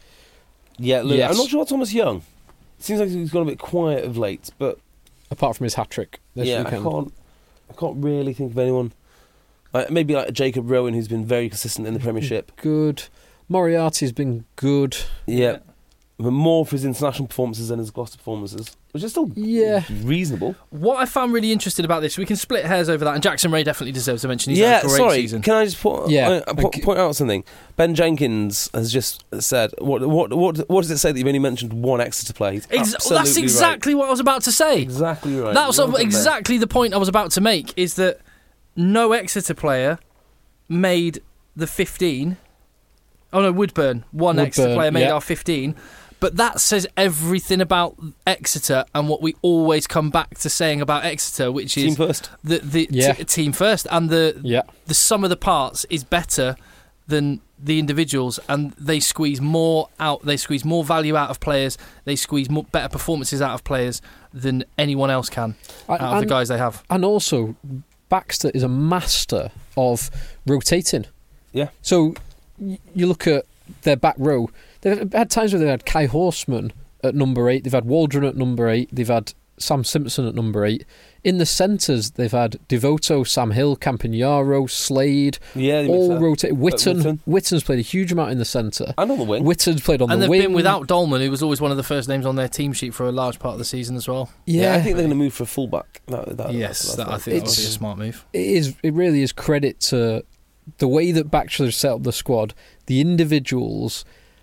Yeah, look, Yes. I'm not sure about Thomas Young. Seems like he's gone a bit quiet of late, but Apart from his hat trick this yeah, weekend. I can't. I can't really think of anyone. Like, maybe like Jacob Rowan, who's been very consistent in the Premiership. Good. Moriarty's been good. Yeah, but more for his international performances than his Gloucester performances, which is still Yeah. reasonable. What I found really interesting about this, we can split hairs over that, and Jackson Ray definitely deserves a mention. He's yeah, had a great sorry. season. Can I just point, Yeah. uh, po- point out something? Ben Jenkins has just said, "What? What? What? What does it say that you've only mentioned one Exeter player?" He's Ex- absolutely that's right. exactly what I was about to say. Exactly right. That was Well done there. exactly the point I was about to make. Is that no Exeter player made the fifteen. Oh no, Woodburn. One Exeter Woodburn, player made yeah. our fifteen. But that says everything about Exeter and what we always come back to saying about Exeter, which Team is first. the the Yeah. t- team first, and the Yeah. the sum of the parts is better than the individuals, and they squeeze more out. They squeeze more value out of players. They squeeze more better performances out of players than anyone else can out of the And, guys they have. and also, Baxter is a master of rotating. Yeah. So y- you look at their back row. They've had times where they've had Kai Horseman at number eight. They've had Waldron at number eight. They've had Sam Simpson at number eight. In the centres, they've had Devoto, Sam Hill, Campagnaro, Slade, Yeah, they all mix that. rotated. Witten, Witten. Witten's played a huge amount in the centre. And on the wing. Witten's played on And the they've wing. been without Dolman, who was always one of the first names on their team sheet for a large part of the season as well. Yeah, Yeah, I think they're going to move for a fullback. That, that, yes, that's, that, I that's, think that would be a It's- smart move. it is. It really is credit to the way that Baxter set up the squad, the individuals,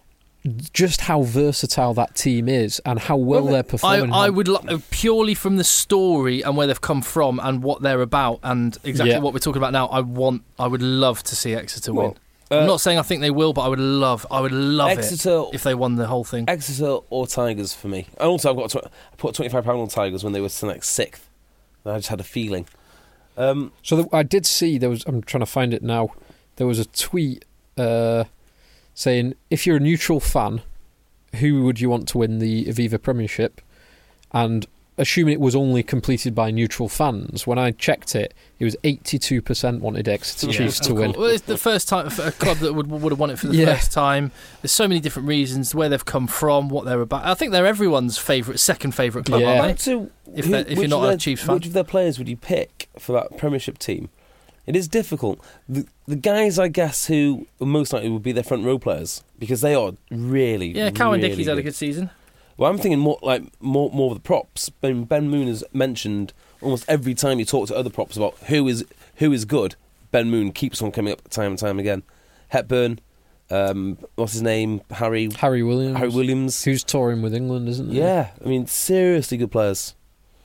just how versatile that team is, and how well Well, they're I, performing. I would li- purely from the story and where they've come from and what they're about and exactly Yeah. what we're talking about now. I want, I would love to see Exeter win. Well, uh, I'm not saying I think they will, but I would love, I would love Exeter, it if they won the whole thing. Exeter or Tigers for me. And also, I've got tw- I put twenty-five pounds on Tigers when they were select sixth. And I just had a feeling. Um, So th- I did see there was. I'm trying to find it now. There was a tweet uh, saying, "If you're a neutral fan who would you want to win the Aviva Premiership? And assuming it was only completed by neutral fans, when I checked it, it was eighty-two percent wanted Exeter Yeah, Chiefs to win. Well, it's the first time for a club that would would have won it for the Yeah. first time. There's so many different reasons where they've come from, what they're about. I think they're everyone's favourite, second favourite club, Yeah. aren't they? So, If who- they're- if you're which not of a their- Chiefs fan. which of their players would you pick for that Premiership team? It is difficult. The, the guys, I guess, who most likely would be their front row players because they are really, Yeah, Cowan really Dickey's had a good season. Well, I'm thinking more like more more of the props. Ben Ben Moon has mentioned almost every time you talk to other props about who is who is good. Ben Moon keeps on coming up time and time again. Hepburn, um, what's his name? Harry Harry Williams. Harry Williams. Who's touring with England, isn't he? Yeah, I mean seriously good players.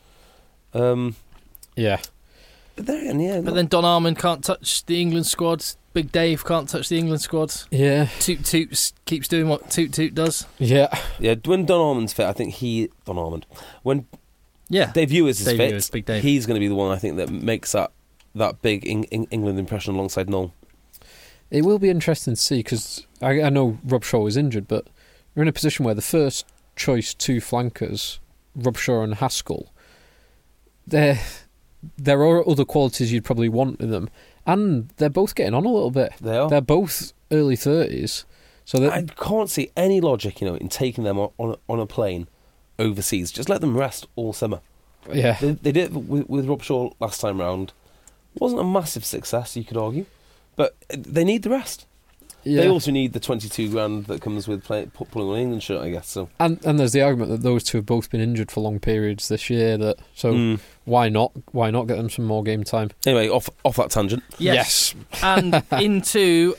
Um, Yeah. but there again, yeah. But not- then Don Armand can't touch the England squad. Big Dave can't touch the England squad. Yeah. Toot Toot s- keeps doing what Toot Toot does. Yeah. yeah, when Don Armand's fit, I think he Don Armand. When Yeah. Dave Ewers is Dave fit, Ewers, Big Dave. he's going to be the one I think that makes that that big Eng- Eng- England impression alongside Noel. It will be interesting to see because I, I know Rob Shaw is injured, but we're in a position where the first choice two flankers, Rob Shaw and Haskell, there there are other qualities you'd probably want in them, and they're both getting on a little bit. They are. They're both early thirties, so that I can't see any logic, you know, in taking them on on a, on a plane overseas. Just let them rest all summer. yeah, They, they did it with, with Rob Shaw last time round. Wasn't a massive success, you could argue, but they need the rest. yeah. They also need the twenty-two grand that comes with play, pu- pulling on an England shirt, I guess. So and and there's the argument that those two have both been injured for long periods this year. That so Mm. why not? Why not get them some more game time? anyway, off off that tangent. Yes. And into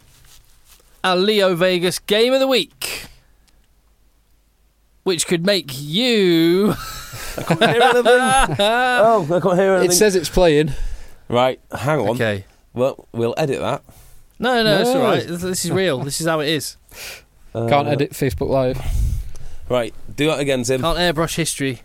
our Leo Vegas Game of the Week, which could make you... I can't hear anything. Oh, I can't hear anything. It says it's playing. Right, hang on. Okay. Well, we'll edit that. No, no, it's No. all right. This this is real. This is how it is. Uh, Can't edit Facebook Live. Right, do that again, Tim. Can't airbrush history.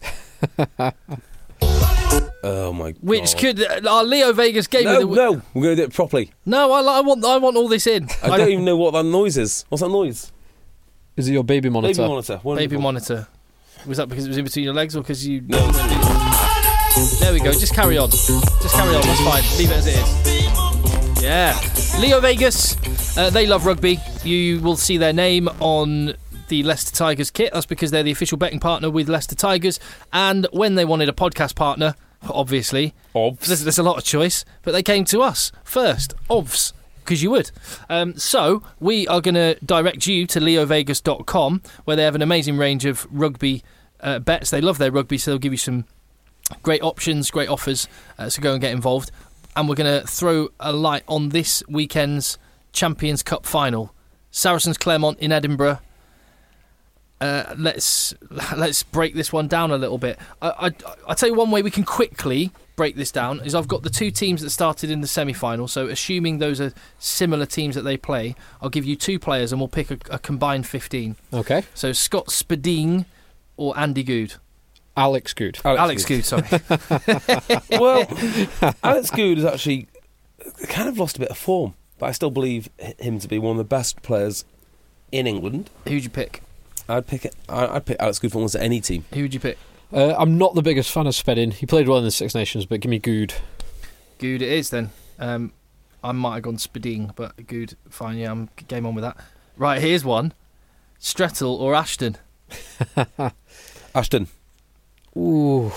Oh my god. Which could... Our Leo Vegas Game No, of the Week... no, we're going to do it properly. No, I, li- I want I want all this in. I don't even know what that noise is. What's that noise? Is it your baby monitor? Baby monitor. Wonderful. Baby monitor. Was that because it was in between your legs or because you... No. There we go. Just carry on. Just carry on. That's fine. Leave it as it is. Yeah. Leo Vegas. Uh, they love rugby. You will see their name on the Leicester Tigers kit. That's because they're the official betting partner with Leicester Tigers. And when they wanted a podcast partner, obviously, Obs. there's, there's a lot of choice, but they came to us first. Obvs. Because you would. Um, so, we are going to direct you to leo vegas dot com, where they have an amazing range of rugby uh, bets. They love their rugby, so they'll give you some great options, great offers. Uh, so, go and get involved. And we're going to throw a light on this weekend's Champions Cup final. Saracens Claremont in Edinburgh. Uh, let's let's break this one down a little bit. I, I, I'll tell you one way we can quickly break this down is I've got the two teams that started in the semi-final, so assuming those are similar teams that they play, I'll give you two players and we'll pick a, a combined fifteen. Okay. So Scott Spadine or Andy Good? Alex Good. Alex, Good, sorry. Well, Alex Good has actually kind of lost a bit of form, but I still believe h- him to be one of the best players in England. Who'd you pick? I'd pick it. I- I'd pick Alex Good for almost any team. Who would you pick? Uh, I'm not the biggest fan of Spedding. He played well in the Six Nations, but give me Good. Good it is then. Um, I might have gone Spadine, but Good, fine, yeah, I'm game on with that. Right, here's one. Strettle or Ashton? Ashton. Ooh.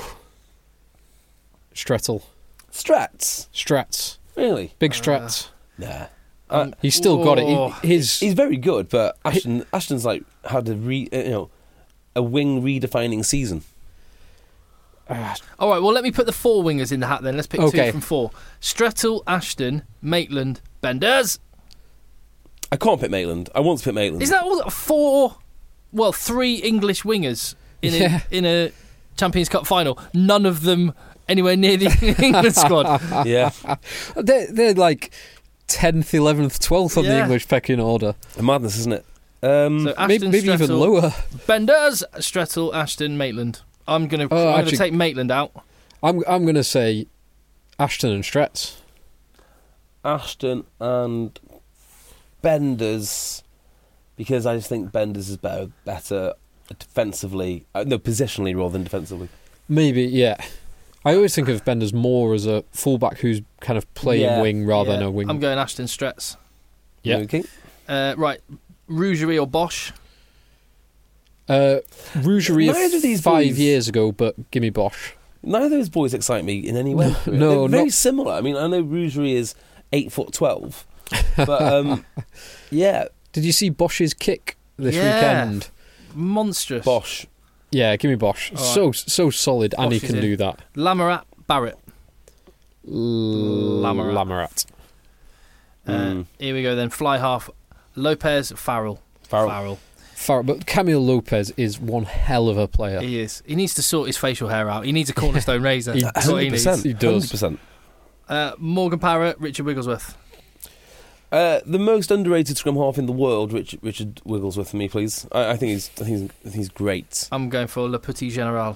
Strettle. Strats. Strats. Really? Big Strats. Nah. Um, Uh, He's still got it. oh. He, his he's very good, but Ashton Ashton's like had a re, uh, you know a wing redefining season. uh, All right, well, let me put the four wingers in the hat then. Let's pick Okay. two from four. Strettle, Ashton, Maitland, Benders. I can't pick Maitland. I want to pick Maitland. Is that all four, well, three English wingers in, Yeah. a, in a Champions Cup final? None of them anywhere near the England squad. Yeah, they're, they're like tenth, eleventh, twelfth on the Yeah. English pecking order. a madness, isn't it? Um, So Maybe, Ashton, maybe even Strettle, lower. Benders, Strettle, Ashton, Maitland. I'm going to Oh, I'm going actually- to take Maitland out. I'm I'm going to say Ashton and Strats. Ashton and Benders. because I just think Benders is better, better defensively, uh, no, positionally rather than defensively. Maybe, yeah. I always think of Benders more as a fullback who's kind of playing Yeah, wing rather Yeah, than a wing. I'm going Ashton Stretz. Yeah. Okay. Uh, right, Rougerie or Bosch? Uh, Rougerie Neither of these five boys- years ago, but gimme Bosch. Neither of those boys excite me in any way. No, no, They're very not- similar. I mean, I know Rougerie is eight foot twelve, but um, yeah, Did you see Bosch's kick this Yeah. weekend? Monstrous. Bosch. Yeah, give me Bosch. All right. So so solid, and he Bosch is can in. do that. Lamarat, Barrett. Lamarat. Lamarat. Uh, Mm. Here we go then. Fly half. Lopez, Farrell. Farrell. Farrell. Far, but Camille Lopez is one hell of a player. He is. He needs to sort his facial hair out. He needs a cornerstone razor. He- That's what he needs. one hundred percent. He does. one hundred percent. Uh, Morgan Parrott, Richard Wigglesworth. Uh, the most underrated scrum half in the world, Richard, Richard Wigglesworth, for me, please. I, I think he's, I think he's, I think he's great. I'm going for Le Petit General.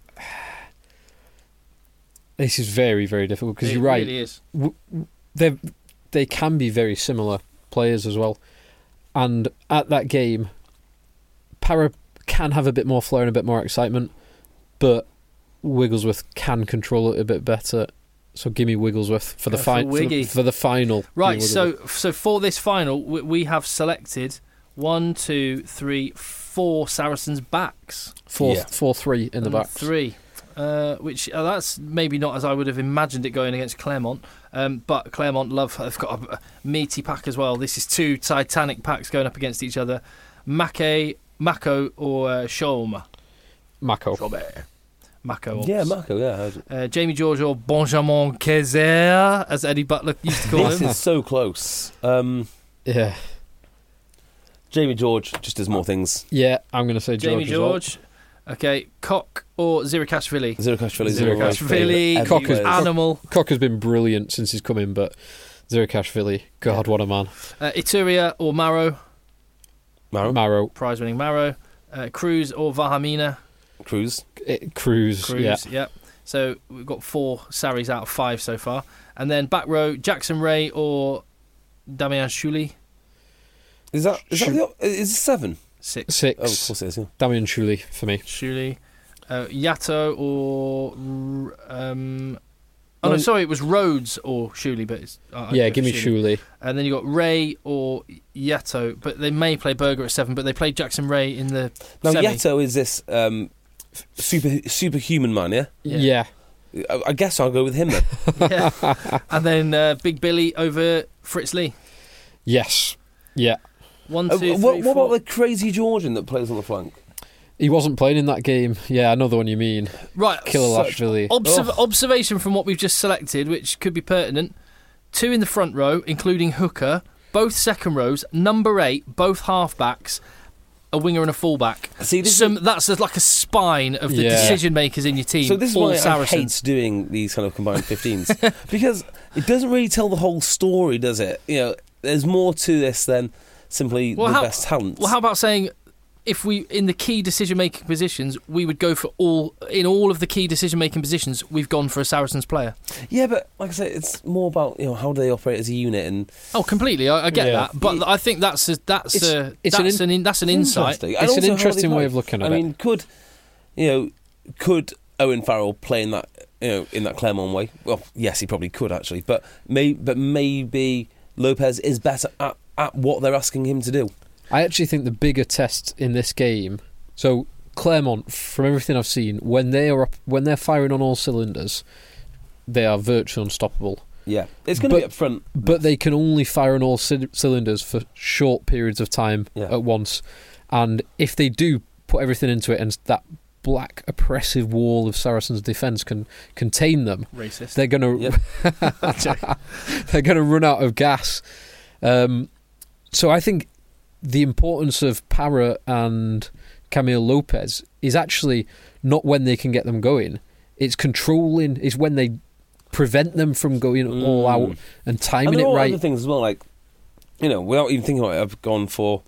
This is very, very difficult because It you're right. really is. They they can be very similar players as well. And at that game, Para can have a bit more flair and a bit more excitement, but Wigglesworth can control it a bit better. So give me Wigglesworth for the, Go for fi- for, the, Wiggy. for the final. Right, Give me so Wigglesworth. so for this final, we, we have selected one, two, three, four Saracens backs. four, Yeah. four three in the And back. Three. Uh, which uh, that's maybe not as I would have imagined it going against Claremont, um, but Claremont love have got a, a meaty pack as well. This is two Titanic packs going up against each other. Make, Mako or uh, Shom? Mako. Mako. Yeah, Marco, yeah. I heard it. Uh, Jamie George or Benjamin Kezer, as Eddie Butler used to call This him. is so close. Um, Yeah. Jamie George just does more things. Yeah, I'm going to say George. Jamie as well. George. Okay, Cock or Zirikashvili? Zirikashvili. Zirikashvili, Cock is- Animal. Cock has been brilliant since he's come in, but Zirikashvili, God, what a man. Uh, Ituria or Maro? Maro. Marrow. Prize-winning Maro. Uh, Cruz or Vahamina? Cruz. It, Cruz, Cruz, yeah. yep. So we've got four Saris out of five so far. And then back row, Jackson Ray or Damian Shuli? Is that, is that Should- the, is it seven? Six. Six. Oh, of course it is, yeah. Damien Shuley for me. Shuli. Uh, Yato or... Um, oh, no, Well- sorry, it was Rhodes or Shuli, but it's... oh, I'd yeah, go give me for Shuley. And then you got Ray or Yato, but they may play Berger at seven, but they played Jackson Ray in the Now, semi. Yato is this um, super superhuman man, yeah? Yeah. Yeah. I, I guess I'll go with him then. Yeah. And then uh, Big Billy over Fritz Lee. Yes. Yeah. One, Uh, two, what, three, what four. about the crazy Georgian that plays on the flank? He wasn't playing in that game. Yeah, I know the one you mean. Right, Kilalashvili. Observ- Oh. observation from what we've just selected, which could be pertinent. Two in the front row, including Hooker, both second rows, number eight, both halfbacks, a winger and a fullback. See, this Some, that's like a spine of the Yeah. decision makers in your team. So this is all why Saracens. I hate doing these kind of combined fifteens because it doesn't really tell the whole story, does it? You know, there's more to this than simply Well, the how- best talent. Well, how about saying if we, in the key decision-making positions, we would go for all, in all of the key decision-making positions, we've gone for a Saracens player. Yeah, but like I say, it's more about you know how do they operate as a unit and Oh, completely. I, I get Yeah. that, but I think that's a, that's It's- a, it's an that's an, in- in, that's an it's insight. interesting. And It's an also how interesting they way play. of looking at I it. mean, could you know could Owen Farrell play in that you know in that Claremont way? Well, yes, he probably could actually, but may but maybe Lopez is better at, at what they're asking him to do. I actually think the bigger test in this game. So Claremont, from everything I've seen, when they are up, when they're firing on all cylinders, they are virtually unstoppable. Yeah, it's going to be But- up front. But they can only fire on all c- cylinders for short periods of time Yeah. at once. And if they do put everything into it, and that black oppressive wall of Saracens' defence can contain them, Racist. they're gonna Yep. they're gonna run out of gas. Um, so I think the importance of Para and Camille Lopez is actually not when they can get them going. It's controlling. It's when they prevent them from going all Mm. out and timing and there it are right. other things as well, like you know, without even thinking about it, I've gone for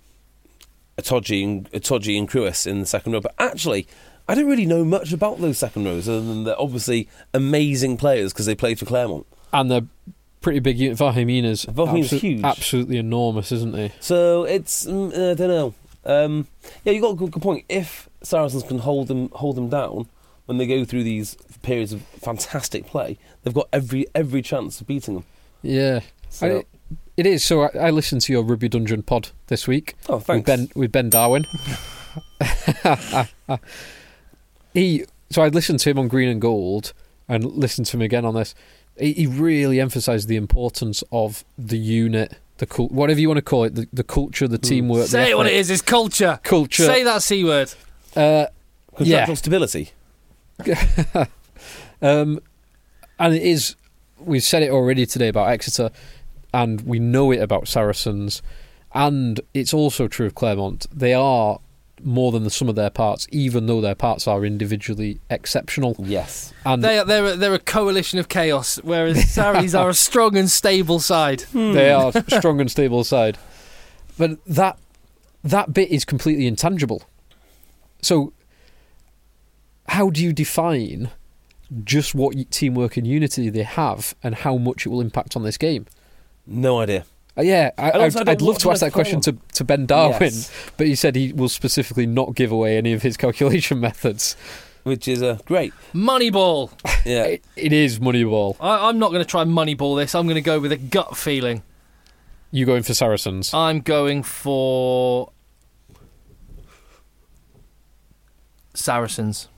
Itoji and Itoji and Cruis in the second row. But actually, I don't really know much about those second rows, other than they're obviously amazing players because they played for Claremont. And they're pretty big unit. Vahimina's Vahimina's absolu- huge. absolutely enormous, isn't he? So it's mm, I don't know. Um, yeah, you got a good, good point. If Saracens can hold them hold them down when they go through these periods of fantastic play, they've got every every chance of beating them. Yeah, So, I, it is. So I, I listened to your Rugby Dungeon pod this week. oh, With thanks. Ben with Ben Darwin. he so I listened to him on Green and Gold and listened to him again on this. He, he really emphasised the importance of the unit, the cult, whatever you want to call it, the, the culture, the teamwork. Say the it what it effort. is. It's culture. Culture. Say that C word. Uh, Contractual yeah. stability. um, and it is. We've said it already today about Exeter, and we know it about Saracens, and it's also true of Claremont. They are more than the sum of their parts, even though their parts are individually exceptional. Yes. And They are, they're, a, they're a coalition of chaos, whereas Sarries are a strong and stable side. they are a strong and stable side. But that that bit is completely intangible. So, how do you define just what y- teamwork and unity they have, and how much it will impact on this game? No idea. Uh, yeah, I, And also, I'd, I I'd don't love know to what ask that to question call to, to Ben Darwin, Yes. but he said he will specifically not give away any of his calculation methods. Which is uh, great. Moneyball. Yeah. It, it is Moneyball. I, I'm not going to try and moneyball this. I'm going to go with a gut feeling. You going for Saracens? I'm going for Saracens.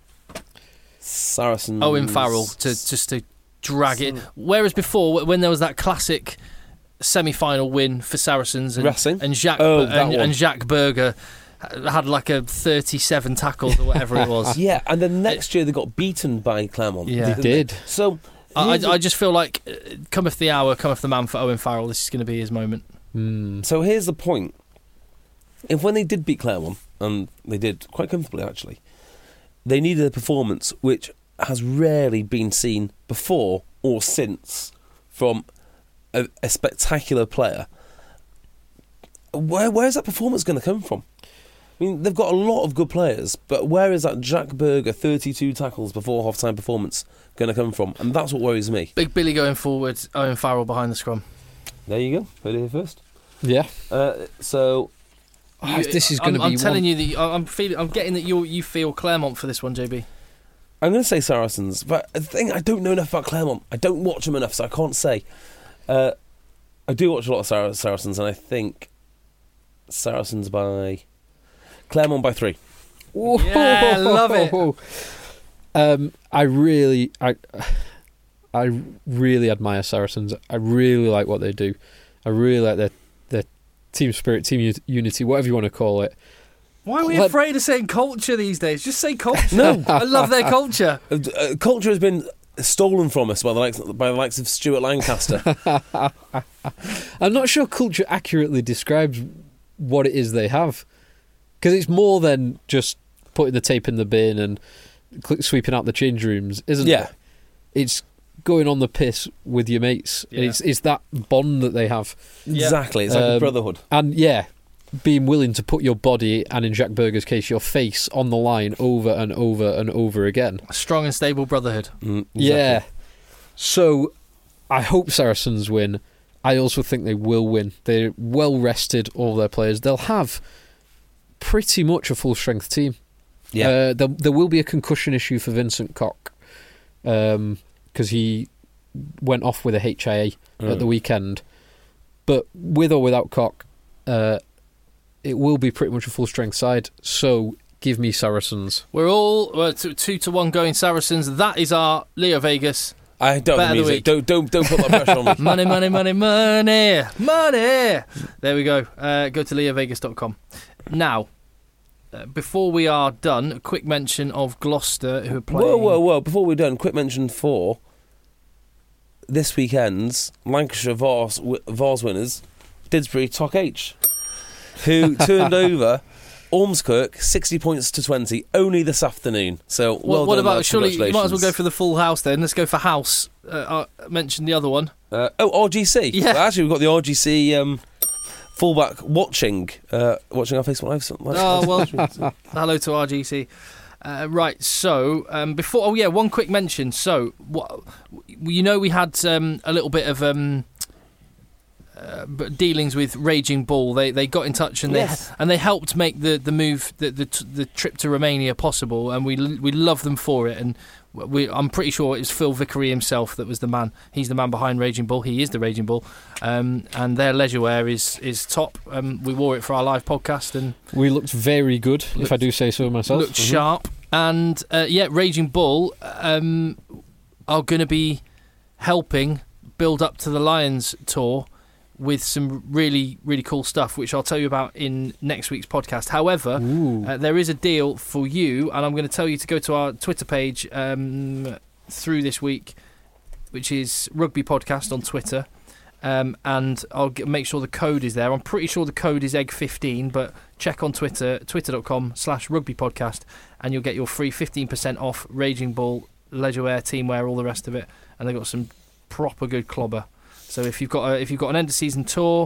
Saracens. Owen Farrell to just to drag it. Whereas before, when there was that classic semi-final win for Saracens and Racing? and Jacques Oh, that and, one. and Jacques Berger had like a thirty-seven tackles or whatever it was. Yeah, and then next year they got beaten by Claremont. Yeah. They didn't did. So I, here's I, the- I just feel like uh, cometh the hour, cometh the man for Owen Farrell. This is going to be his moment. Mm. So here's the point. If when they did beat Claremont, and they did quite comfortably actually, they needed a performance which has rarely been seen before or since from a, a spectacular player. Where where's that performance going to come from? I mean, they've got a lot of good players, but where is that Jack Berger thirty-two tackles before half-time performance going to come from? And that's what worries me. Big Billy going forward, Owen Farrell behind the scrum. There you go. Heard it here first. Yeah. Uh, so Oh, this is going to I'm, be I'm telling one- you that I'm feeling. I'm getting that you you feel Claremont for this one, J B. I'm going to say Saracens, but the thing, I don't know enough about Claremont. I don't watch them enough, so I can't say. Uh, I do watch a lot of Sar- Saracens, and I think Saracens by Claremont by three. Yeah, love it. Um, I really, I, I really admire Saracens. I really like what they do. I really like their their team spirit, team u- unity, whatever you want to call it. Why are we Let- afraid of saying culture these days? Just say culture. No. I love their culture. Uh, uh, culture has been stolen from us by the likes by the likes of Stuart Lancaster. I'm not sure culture accurately describes what it is they have, because it's more than just putting the tape in the bin and cl- sweeping out the change rooms, isn't Yeah. it? It's going on the piss with your mates. Yeah. It's it's that bond that they have, Exactly, it's like a Um, brotherhood. and yeah, being willing to put your body, and in Jack Berger's case, your face on the line over and over and over again. A strong and stable brotherhood. Mm, Yeah. exactly. So I hope Saracens win. I also think they will win. They're well rested, all their players. They'll have pretty much a full strength team. Yeah. Uh, there, there will be a concussion issue for Vincent Koch because he went off with a H I A Mm. at the weekend. But with or without Koch, uh, it will be pretty much a full strength side. So give me Saracens. We're all uh, two, two to one going Saracens. That is our Leo Vegas. I don't Bet have of the music. week. Don't don't don't put that pressure on me. Money, money, money, money, money. There we go. Uh, go to leo vegas dot com. Now, uh, before we are done, a quick mention of Gloucester, who are playing. Whoa, whoa, whoa! Before we're done, quick mention for this weekend's Lancashire Vars, Vars winners, Didsbury Toc H, who turned over Ormskirk sixty points to twenty only this afternoon. So, well What, what done, about? lads. Surely you might as well go Congratulations. for the full house then. Let's go for house. Uh, I mentioned the other one. Uh, oh, R G C. Yeah. Well, actually, we've got the R G C um, fullback watching uh, watching our Facebook Live. Live Oh well, hello to R G C. Uh, right, so um, before, oh yeah, one quick mention. So, what, you know, we had um, a little bit of um, uh, dealings with Raging Bull. They they got in touch and Yes. they and they helped make the the move, the the, the trip to Romania possible, and we we love them for it. And we, I'm pretty sure it was Phil Vickery himself that was the man. He's the man behind Raging Bull. He is the Raging Bull, um, and their leisure wear is is top. Um, we wore it for our live podcast and We looked very good, Looked- if I do say so myself. looked sharp. And uh, yeah, Raging Bull um, are going to be helping build up to the Lions tour with some really, really cool stuff, which I'll tell you about in next week's podcast. However, Ooh. uh, there is a deal for you, and I'm going to tell you to go to our Twitter page um, through this week, which is Rugby Podcast on Twitter. Um, and I'll get, make sure the code is there. I'm pretty sure the code is egg fifteen, but check on Twitter, twitter.com slash rugby podcast, and you'll get your free fifteen percent off Raging Bull, leisure wear, team wear, all the rest of it. And they've got some proper good clobber. So if you've got a, if you've got an end of season tour,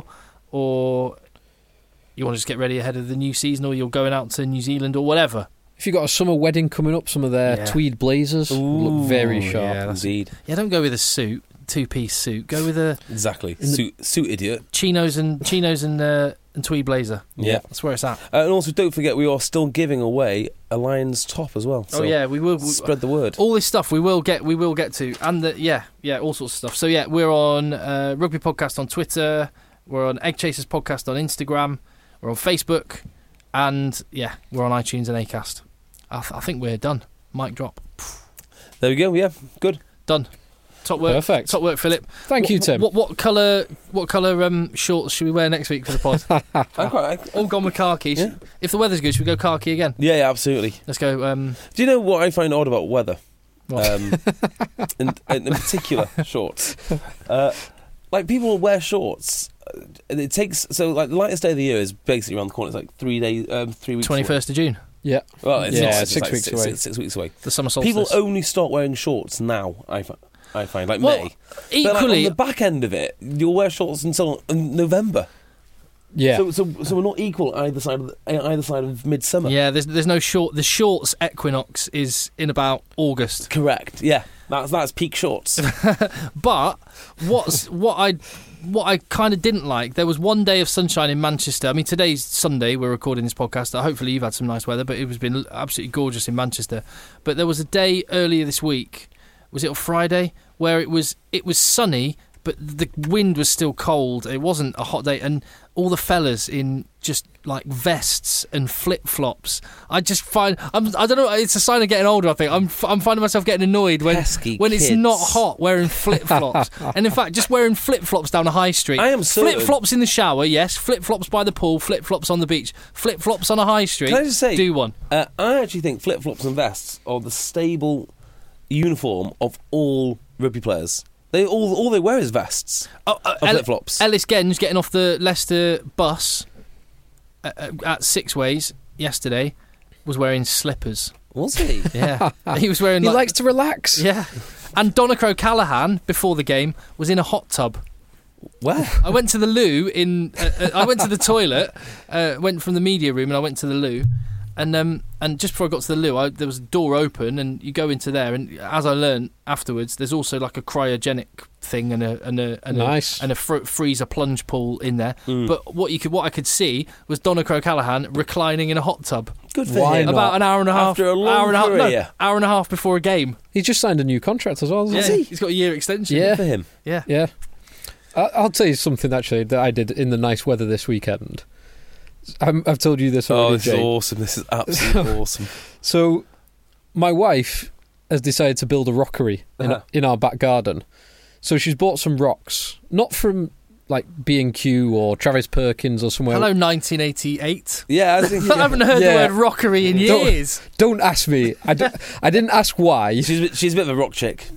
or you want to just get ready ahead of the new season, or you're going out to New Zealand or whatever. If you've got a summer wedding coming up, some of their Yeah. tweed blazers look very Ooh, sharp. yeah, that's- Indeed. Yeah, don't go with a suit, two-piece suit. Go with a Exactly. In the- Suit, suit idiot. chinos and chinos and uh, and tweed blazer. Yeah. That's where it's at. Uh, and also, don't forget, we are still giving away a Lions top as well. So oh yeah, we will. We, spread the word. all this stuff we will get. We will get to, and the, yeah, yeah, all sorts of stuff. So yeah, we're on uh, Rugby Podcast on Twitter. We're on Egg Chasers Podcast on Instagram. We're on Facebook, and yeah, we're on iTunes and Acast. I, th- I think we're done. Mic drop. There we go. Yeah, good. Done. Top work. Perfect. Top work, Philip. Thank what, you, Tim. What, what colour? What colour um, shorts should we wear next week for the pod? I quite, I, All gone with khaki. Yeah. If the weather's good, should we go khaki again? yeah, yeah, absolutely. Let's go. Um, Do you know what I find odd about weather? What? Um, in, in particular, shorts. Uh, like people wear shorts. uh, It takes so like the lightest day of the year is basically around the corner. It's like three days, um, three weeks. away. twenty-first of June, Yeah. Well, it's Yeah, not, it's six like weeks six, away. Six, six weeks away. the summer solstice. People only start wearing shorts now. I find, I find like Well, May. equally, But like, on the back end of it, you'll wear shorts until November. Yeah. So, so, so we're not equal either side of the, either side of midsummer. yeah, there's there's no short. The shorts equinox is in about August. Correct. Yeah, that's that's peak shorts. But what's what I what I kind of didn't like, there was one day of sunshine in Manchester. I mean, today's Sunday. We're recording this podcast. Hopefully, you've had some nice weather, but it was been absolutely gorgeous in Manchester. But there was a day earlier this week. Was it on Friday where it was it was sunny, but the wind was still cold. It wasn't a hot day, and all the fellas in just like vests and flip flops. I just find I'm I don't know. It's a sign of getting older. I think I'm I'm finding myself getting annoyed when Pesky when it's kids. not hot wearing flip flops, and in fact just wearing flip flops down a high street. I am certain- flip flops in the shower, yes. Flip flops by the pool. Flip flops on the beach. Flip flops on a high street. Can I just say, do one? Uh, I actually think flip flops and vests are the stable uniform of all rugby players. They all all they wear is vests. Oh, uh, Or El- flip-flops. Ellis Genge getting off the Leicester bus uh, uh, at Six Ways yesterday was wearing slippers. Was he? Yeah, he was wearing. he like, likes to relax. Yeah, and Donacro Callahan before the game was in a hot tub. Where? I went to the loo in. Uh, uh, I went to the toilet. Uh, went from the media room and I went to the loo, and um and just before I got to the loo, I, there was a door open and you go into there. And as I learned afterwards, there's also like a cryogenic thing and a and a and Nice. a, and a fr- freezer plunge pool in there. Mm. But what you could what I could see was Donacro Callahan reclining in a hot tub Good for Why him. not? about an hour and a half After a long hour and a half no, career. hour and a half before a game. He's just signed a new contract as well, Yeah, hasn't he? he's got a year extension. Yeah. Good for him. yeah. Yeah. I- I'll tell you something actually that I did in the nice weather this weekend. I'm, I've told you this Oh, already, this is Jay. awesome. This is absolutely awesome. So, my wife has decided to build a rockery in, Uh-huh. in our back garden. So she's bought some rocks, not from like B and Q or Travis Perkins or somewhere. Hello, nineteen eighty-eight. Yeah, I think I haven't heard Yeah. the word rockery in Don't- years. Don't ask me. I, d- I didn't ask why. she's a bit, she's a bit of a rock chick.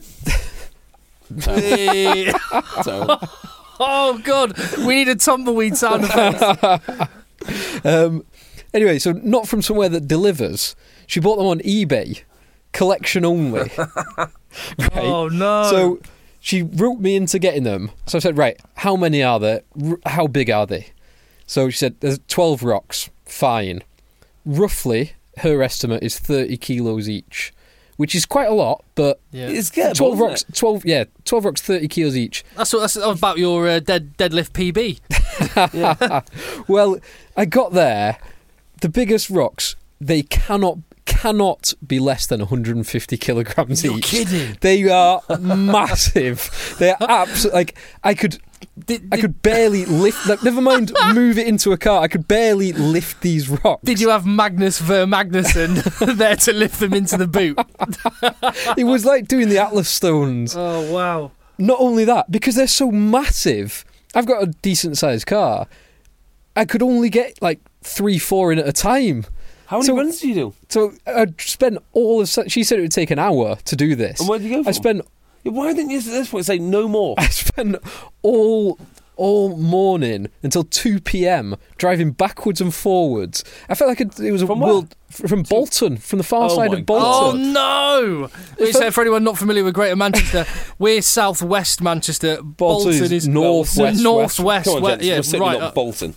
Eh. So, Oh God, we need a tumbleweed sound effect. Um, anyway, so not from somewhere that delivers. She bought them on eBay, collection only. Right? Oh no! So she wrote me into getting them. So I said, right, how many are there? R- how big are they? So she said, there's twelve rocks. Fine. Roughly, her estimate is thirty kilos each, which is quite a lot, but Yeah. It's gettable, twelve isn't rocks, it? twelve, yeah, twelve rocks, thirty kilos each. That's what, that's about your uh, dead deadlift P B. Well, I got there. The biggest rocks, they cannot cannot be less than one hundred fifty kilograms You're each. kidding. They are massive. They are absolutely like I could. Did, I did- could barely lift. Like, never mind, move it into a car. I could barely lift these rocks. Did you have Magnus Ver Magnussen there to lift them into the boot? It was like doing the Atlas stones. Oh wow! Not only that, because they're so massive. I've got a decent sized car. I could only get like three, four in at a time. How many So- runs do you do? So I'd spend all of. She said it would take an hour to do this. And where did you go I from? spent. Yeah, why didn't you at this point say no more? I spent all all morning until two p.m. driving backwards and forwards. I felt like it, it was a From where? world from Bolton, from the far Oh side my of Oh Bolton. no! Which, uh, for anyone not familiar with Greater Manchester, we're southwest Manchester. Bolton Bolton, is is north, so west, northwest. Come on, we- gents, yeah, we're certainly right. not uh, Bolton.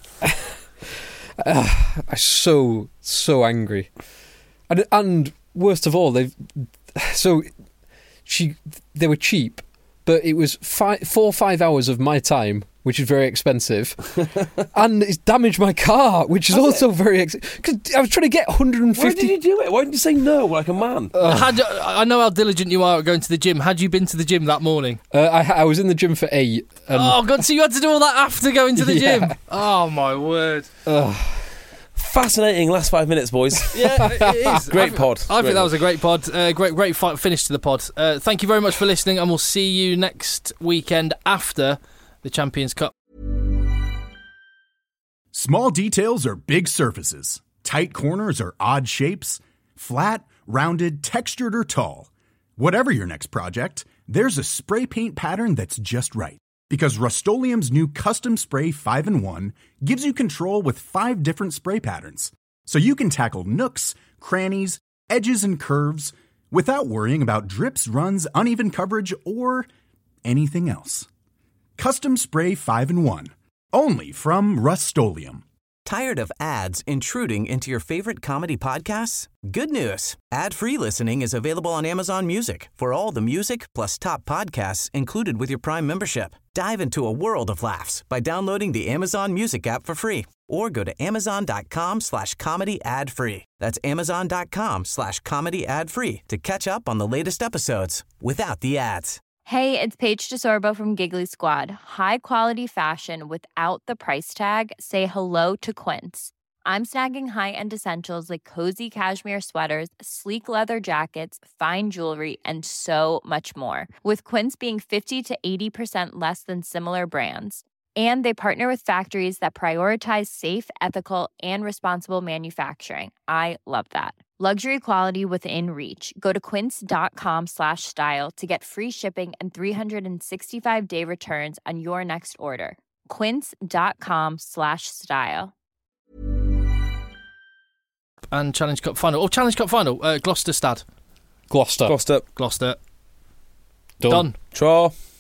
I'm so so angry, and and worst of all, they've so she they were cheap, but it was five, four or five hours of my time, which is very expensive, and it's damaged my car, which is Has also very expensive. Because I was trying to get one hundred Why fifty. did you do it? Why didn't you say no like a man? Had, I know how diligent you are at going to the gym. Had you been to the gym that morning? Uh, I, I was in the gym for eight. And Oh god! So you had to do all that after going to the Yeah. gym? Oh my word! Fascinating last five minutes, boys. Yeah, it is. Great I, pod. I Great think that pod. was a great pod. Uh, great, great fi- finish to the pod. Uh, thank you very much for listening, and we'll see you next weekend after the Champions Cup. Small details are big surfaces. Tight corners are odd shapes. Flat, rounded, textured, or tall. Whatever your next project, there's a spray paint pattern that's just right. Because Rust-Oleum's new Custom Spray five in one gives you control with five different spray patterns. So you can tackle nooks, crannies, edges, and curves without worrying about drips, runs, uneven coverage, or anything else. Custom Spray five in one. Only from Rust-Oleum. Tired of ads intruding into your favorite comedy podcasts? Good news. Ad-free listening is available on Amazon Music for all the music plus top podcasts included with your Prime membership. Dive into a world of laughs by downloading the Amazon Music app for free or go to amazon.com slash comedy ad free. That's amazon.com slash comedy ad free to catch up on the latest episodes without the ads. Hey, it's Paige DeSorbo from Giggly Squad. High quality fashion without the price tag. Say hello to Quince. I'm snagging high-end essentials like cozy cashmere sweaters, sleek leather jackets, fine jewelry, and so much more. With Quince being fifty to eighty percent less than similar brands. And they partner with factories that prioritize safe, ethical, and responsible manufacturing. I love that. Luxury quality within reach. Go to quince.com slash style to get free shipping and three sixty-five day returns on your next order. Quince.com slash style. And Challenge Cup final. Oh, Challenge Cup final. Uh, Gloucester Stad. Gloucester. Gloucester. Gloucester. Done. Done. Draw.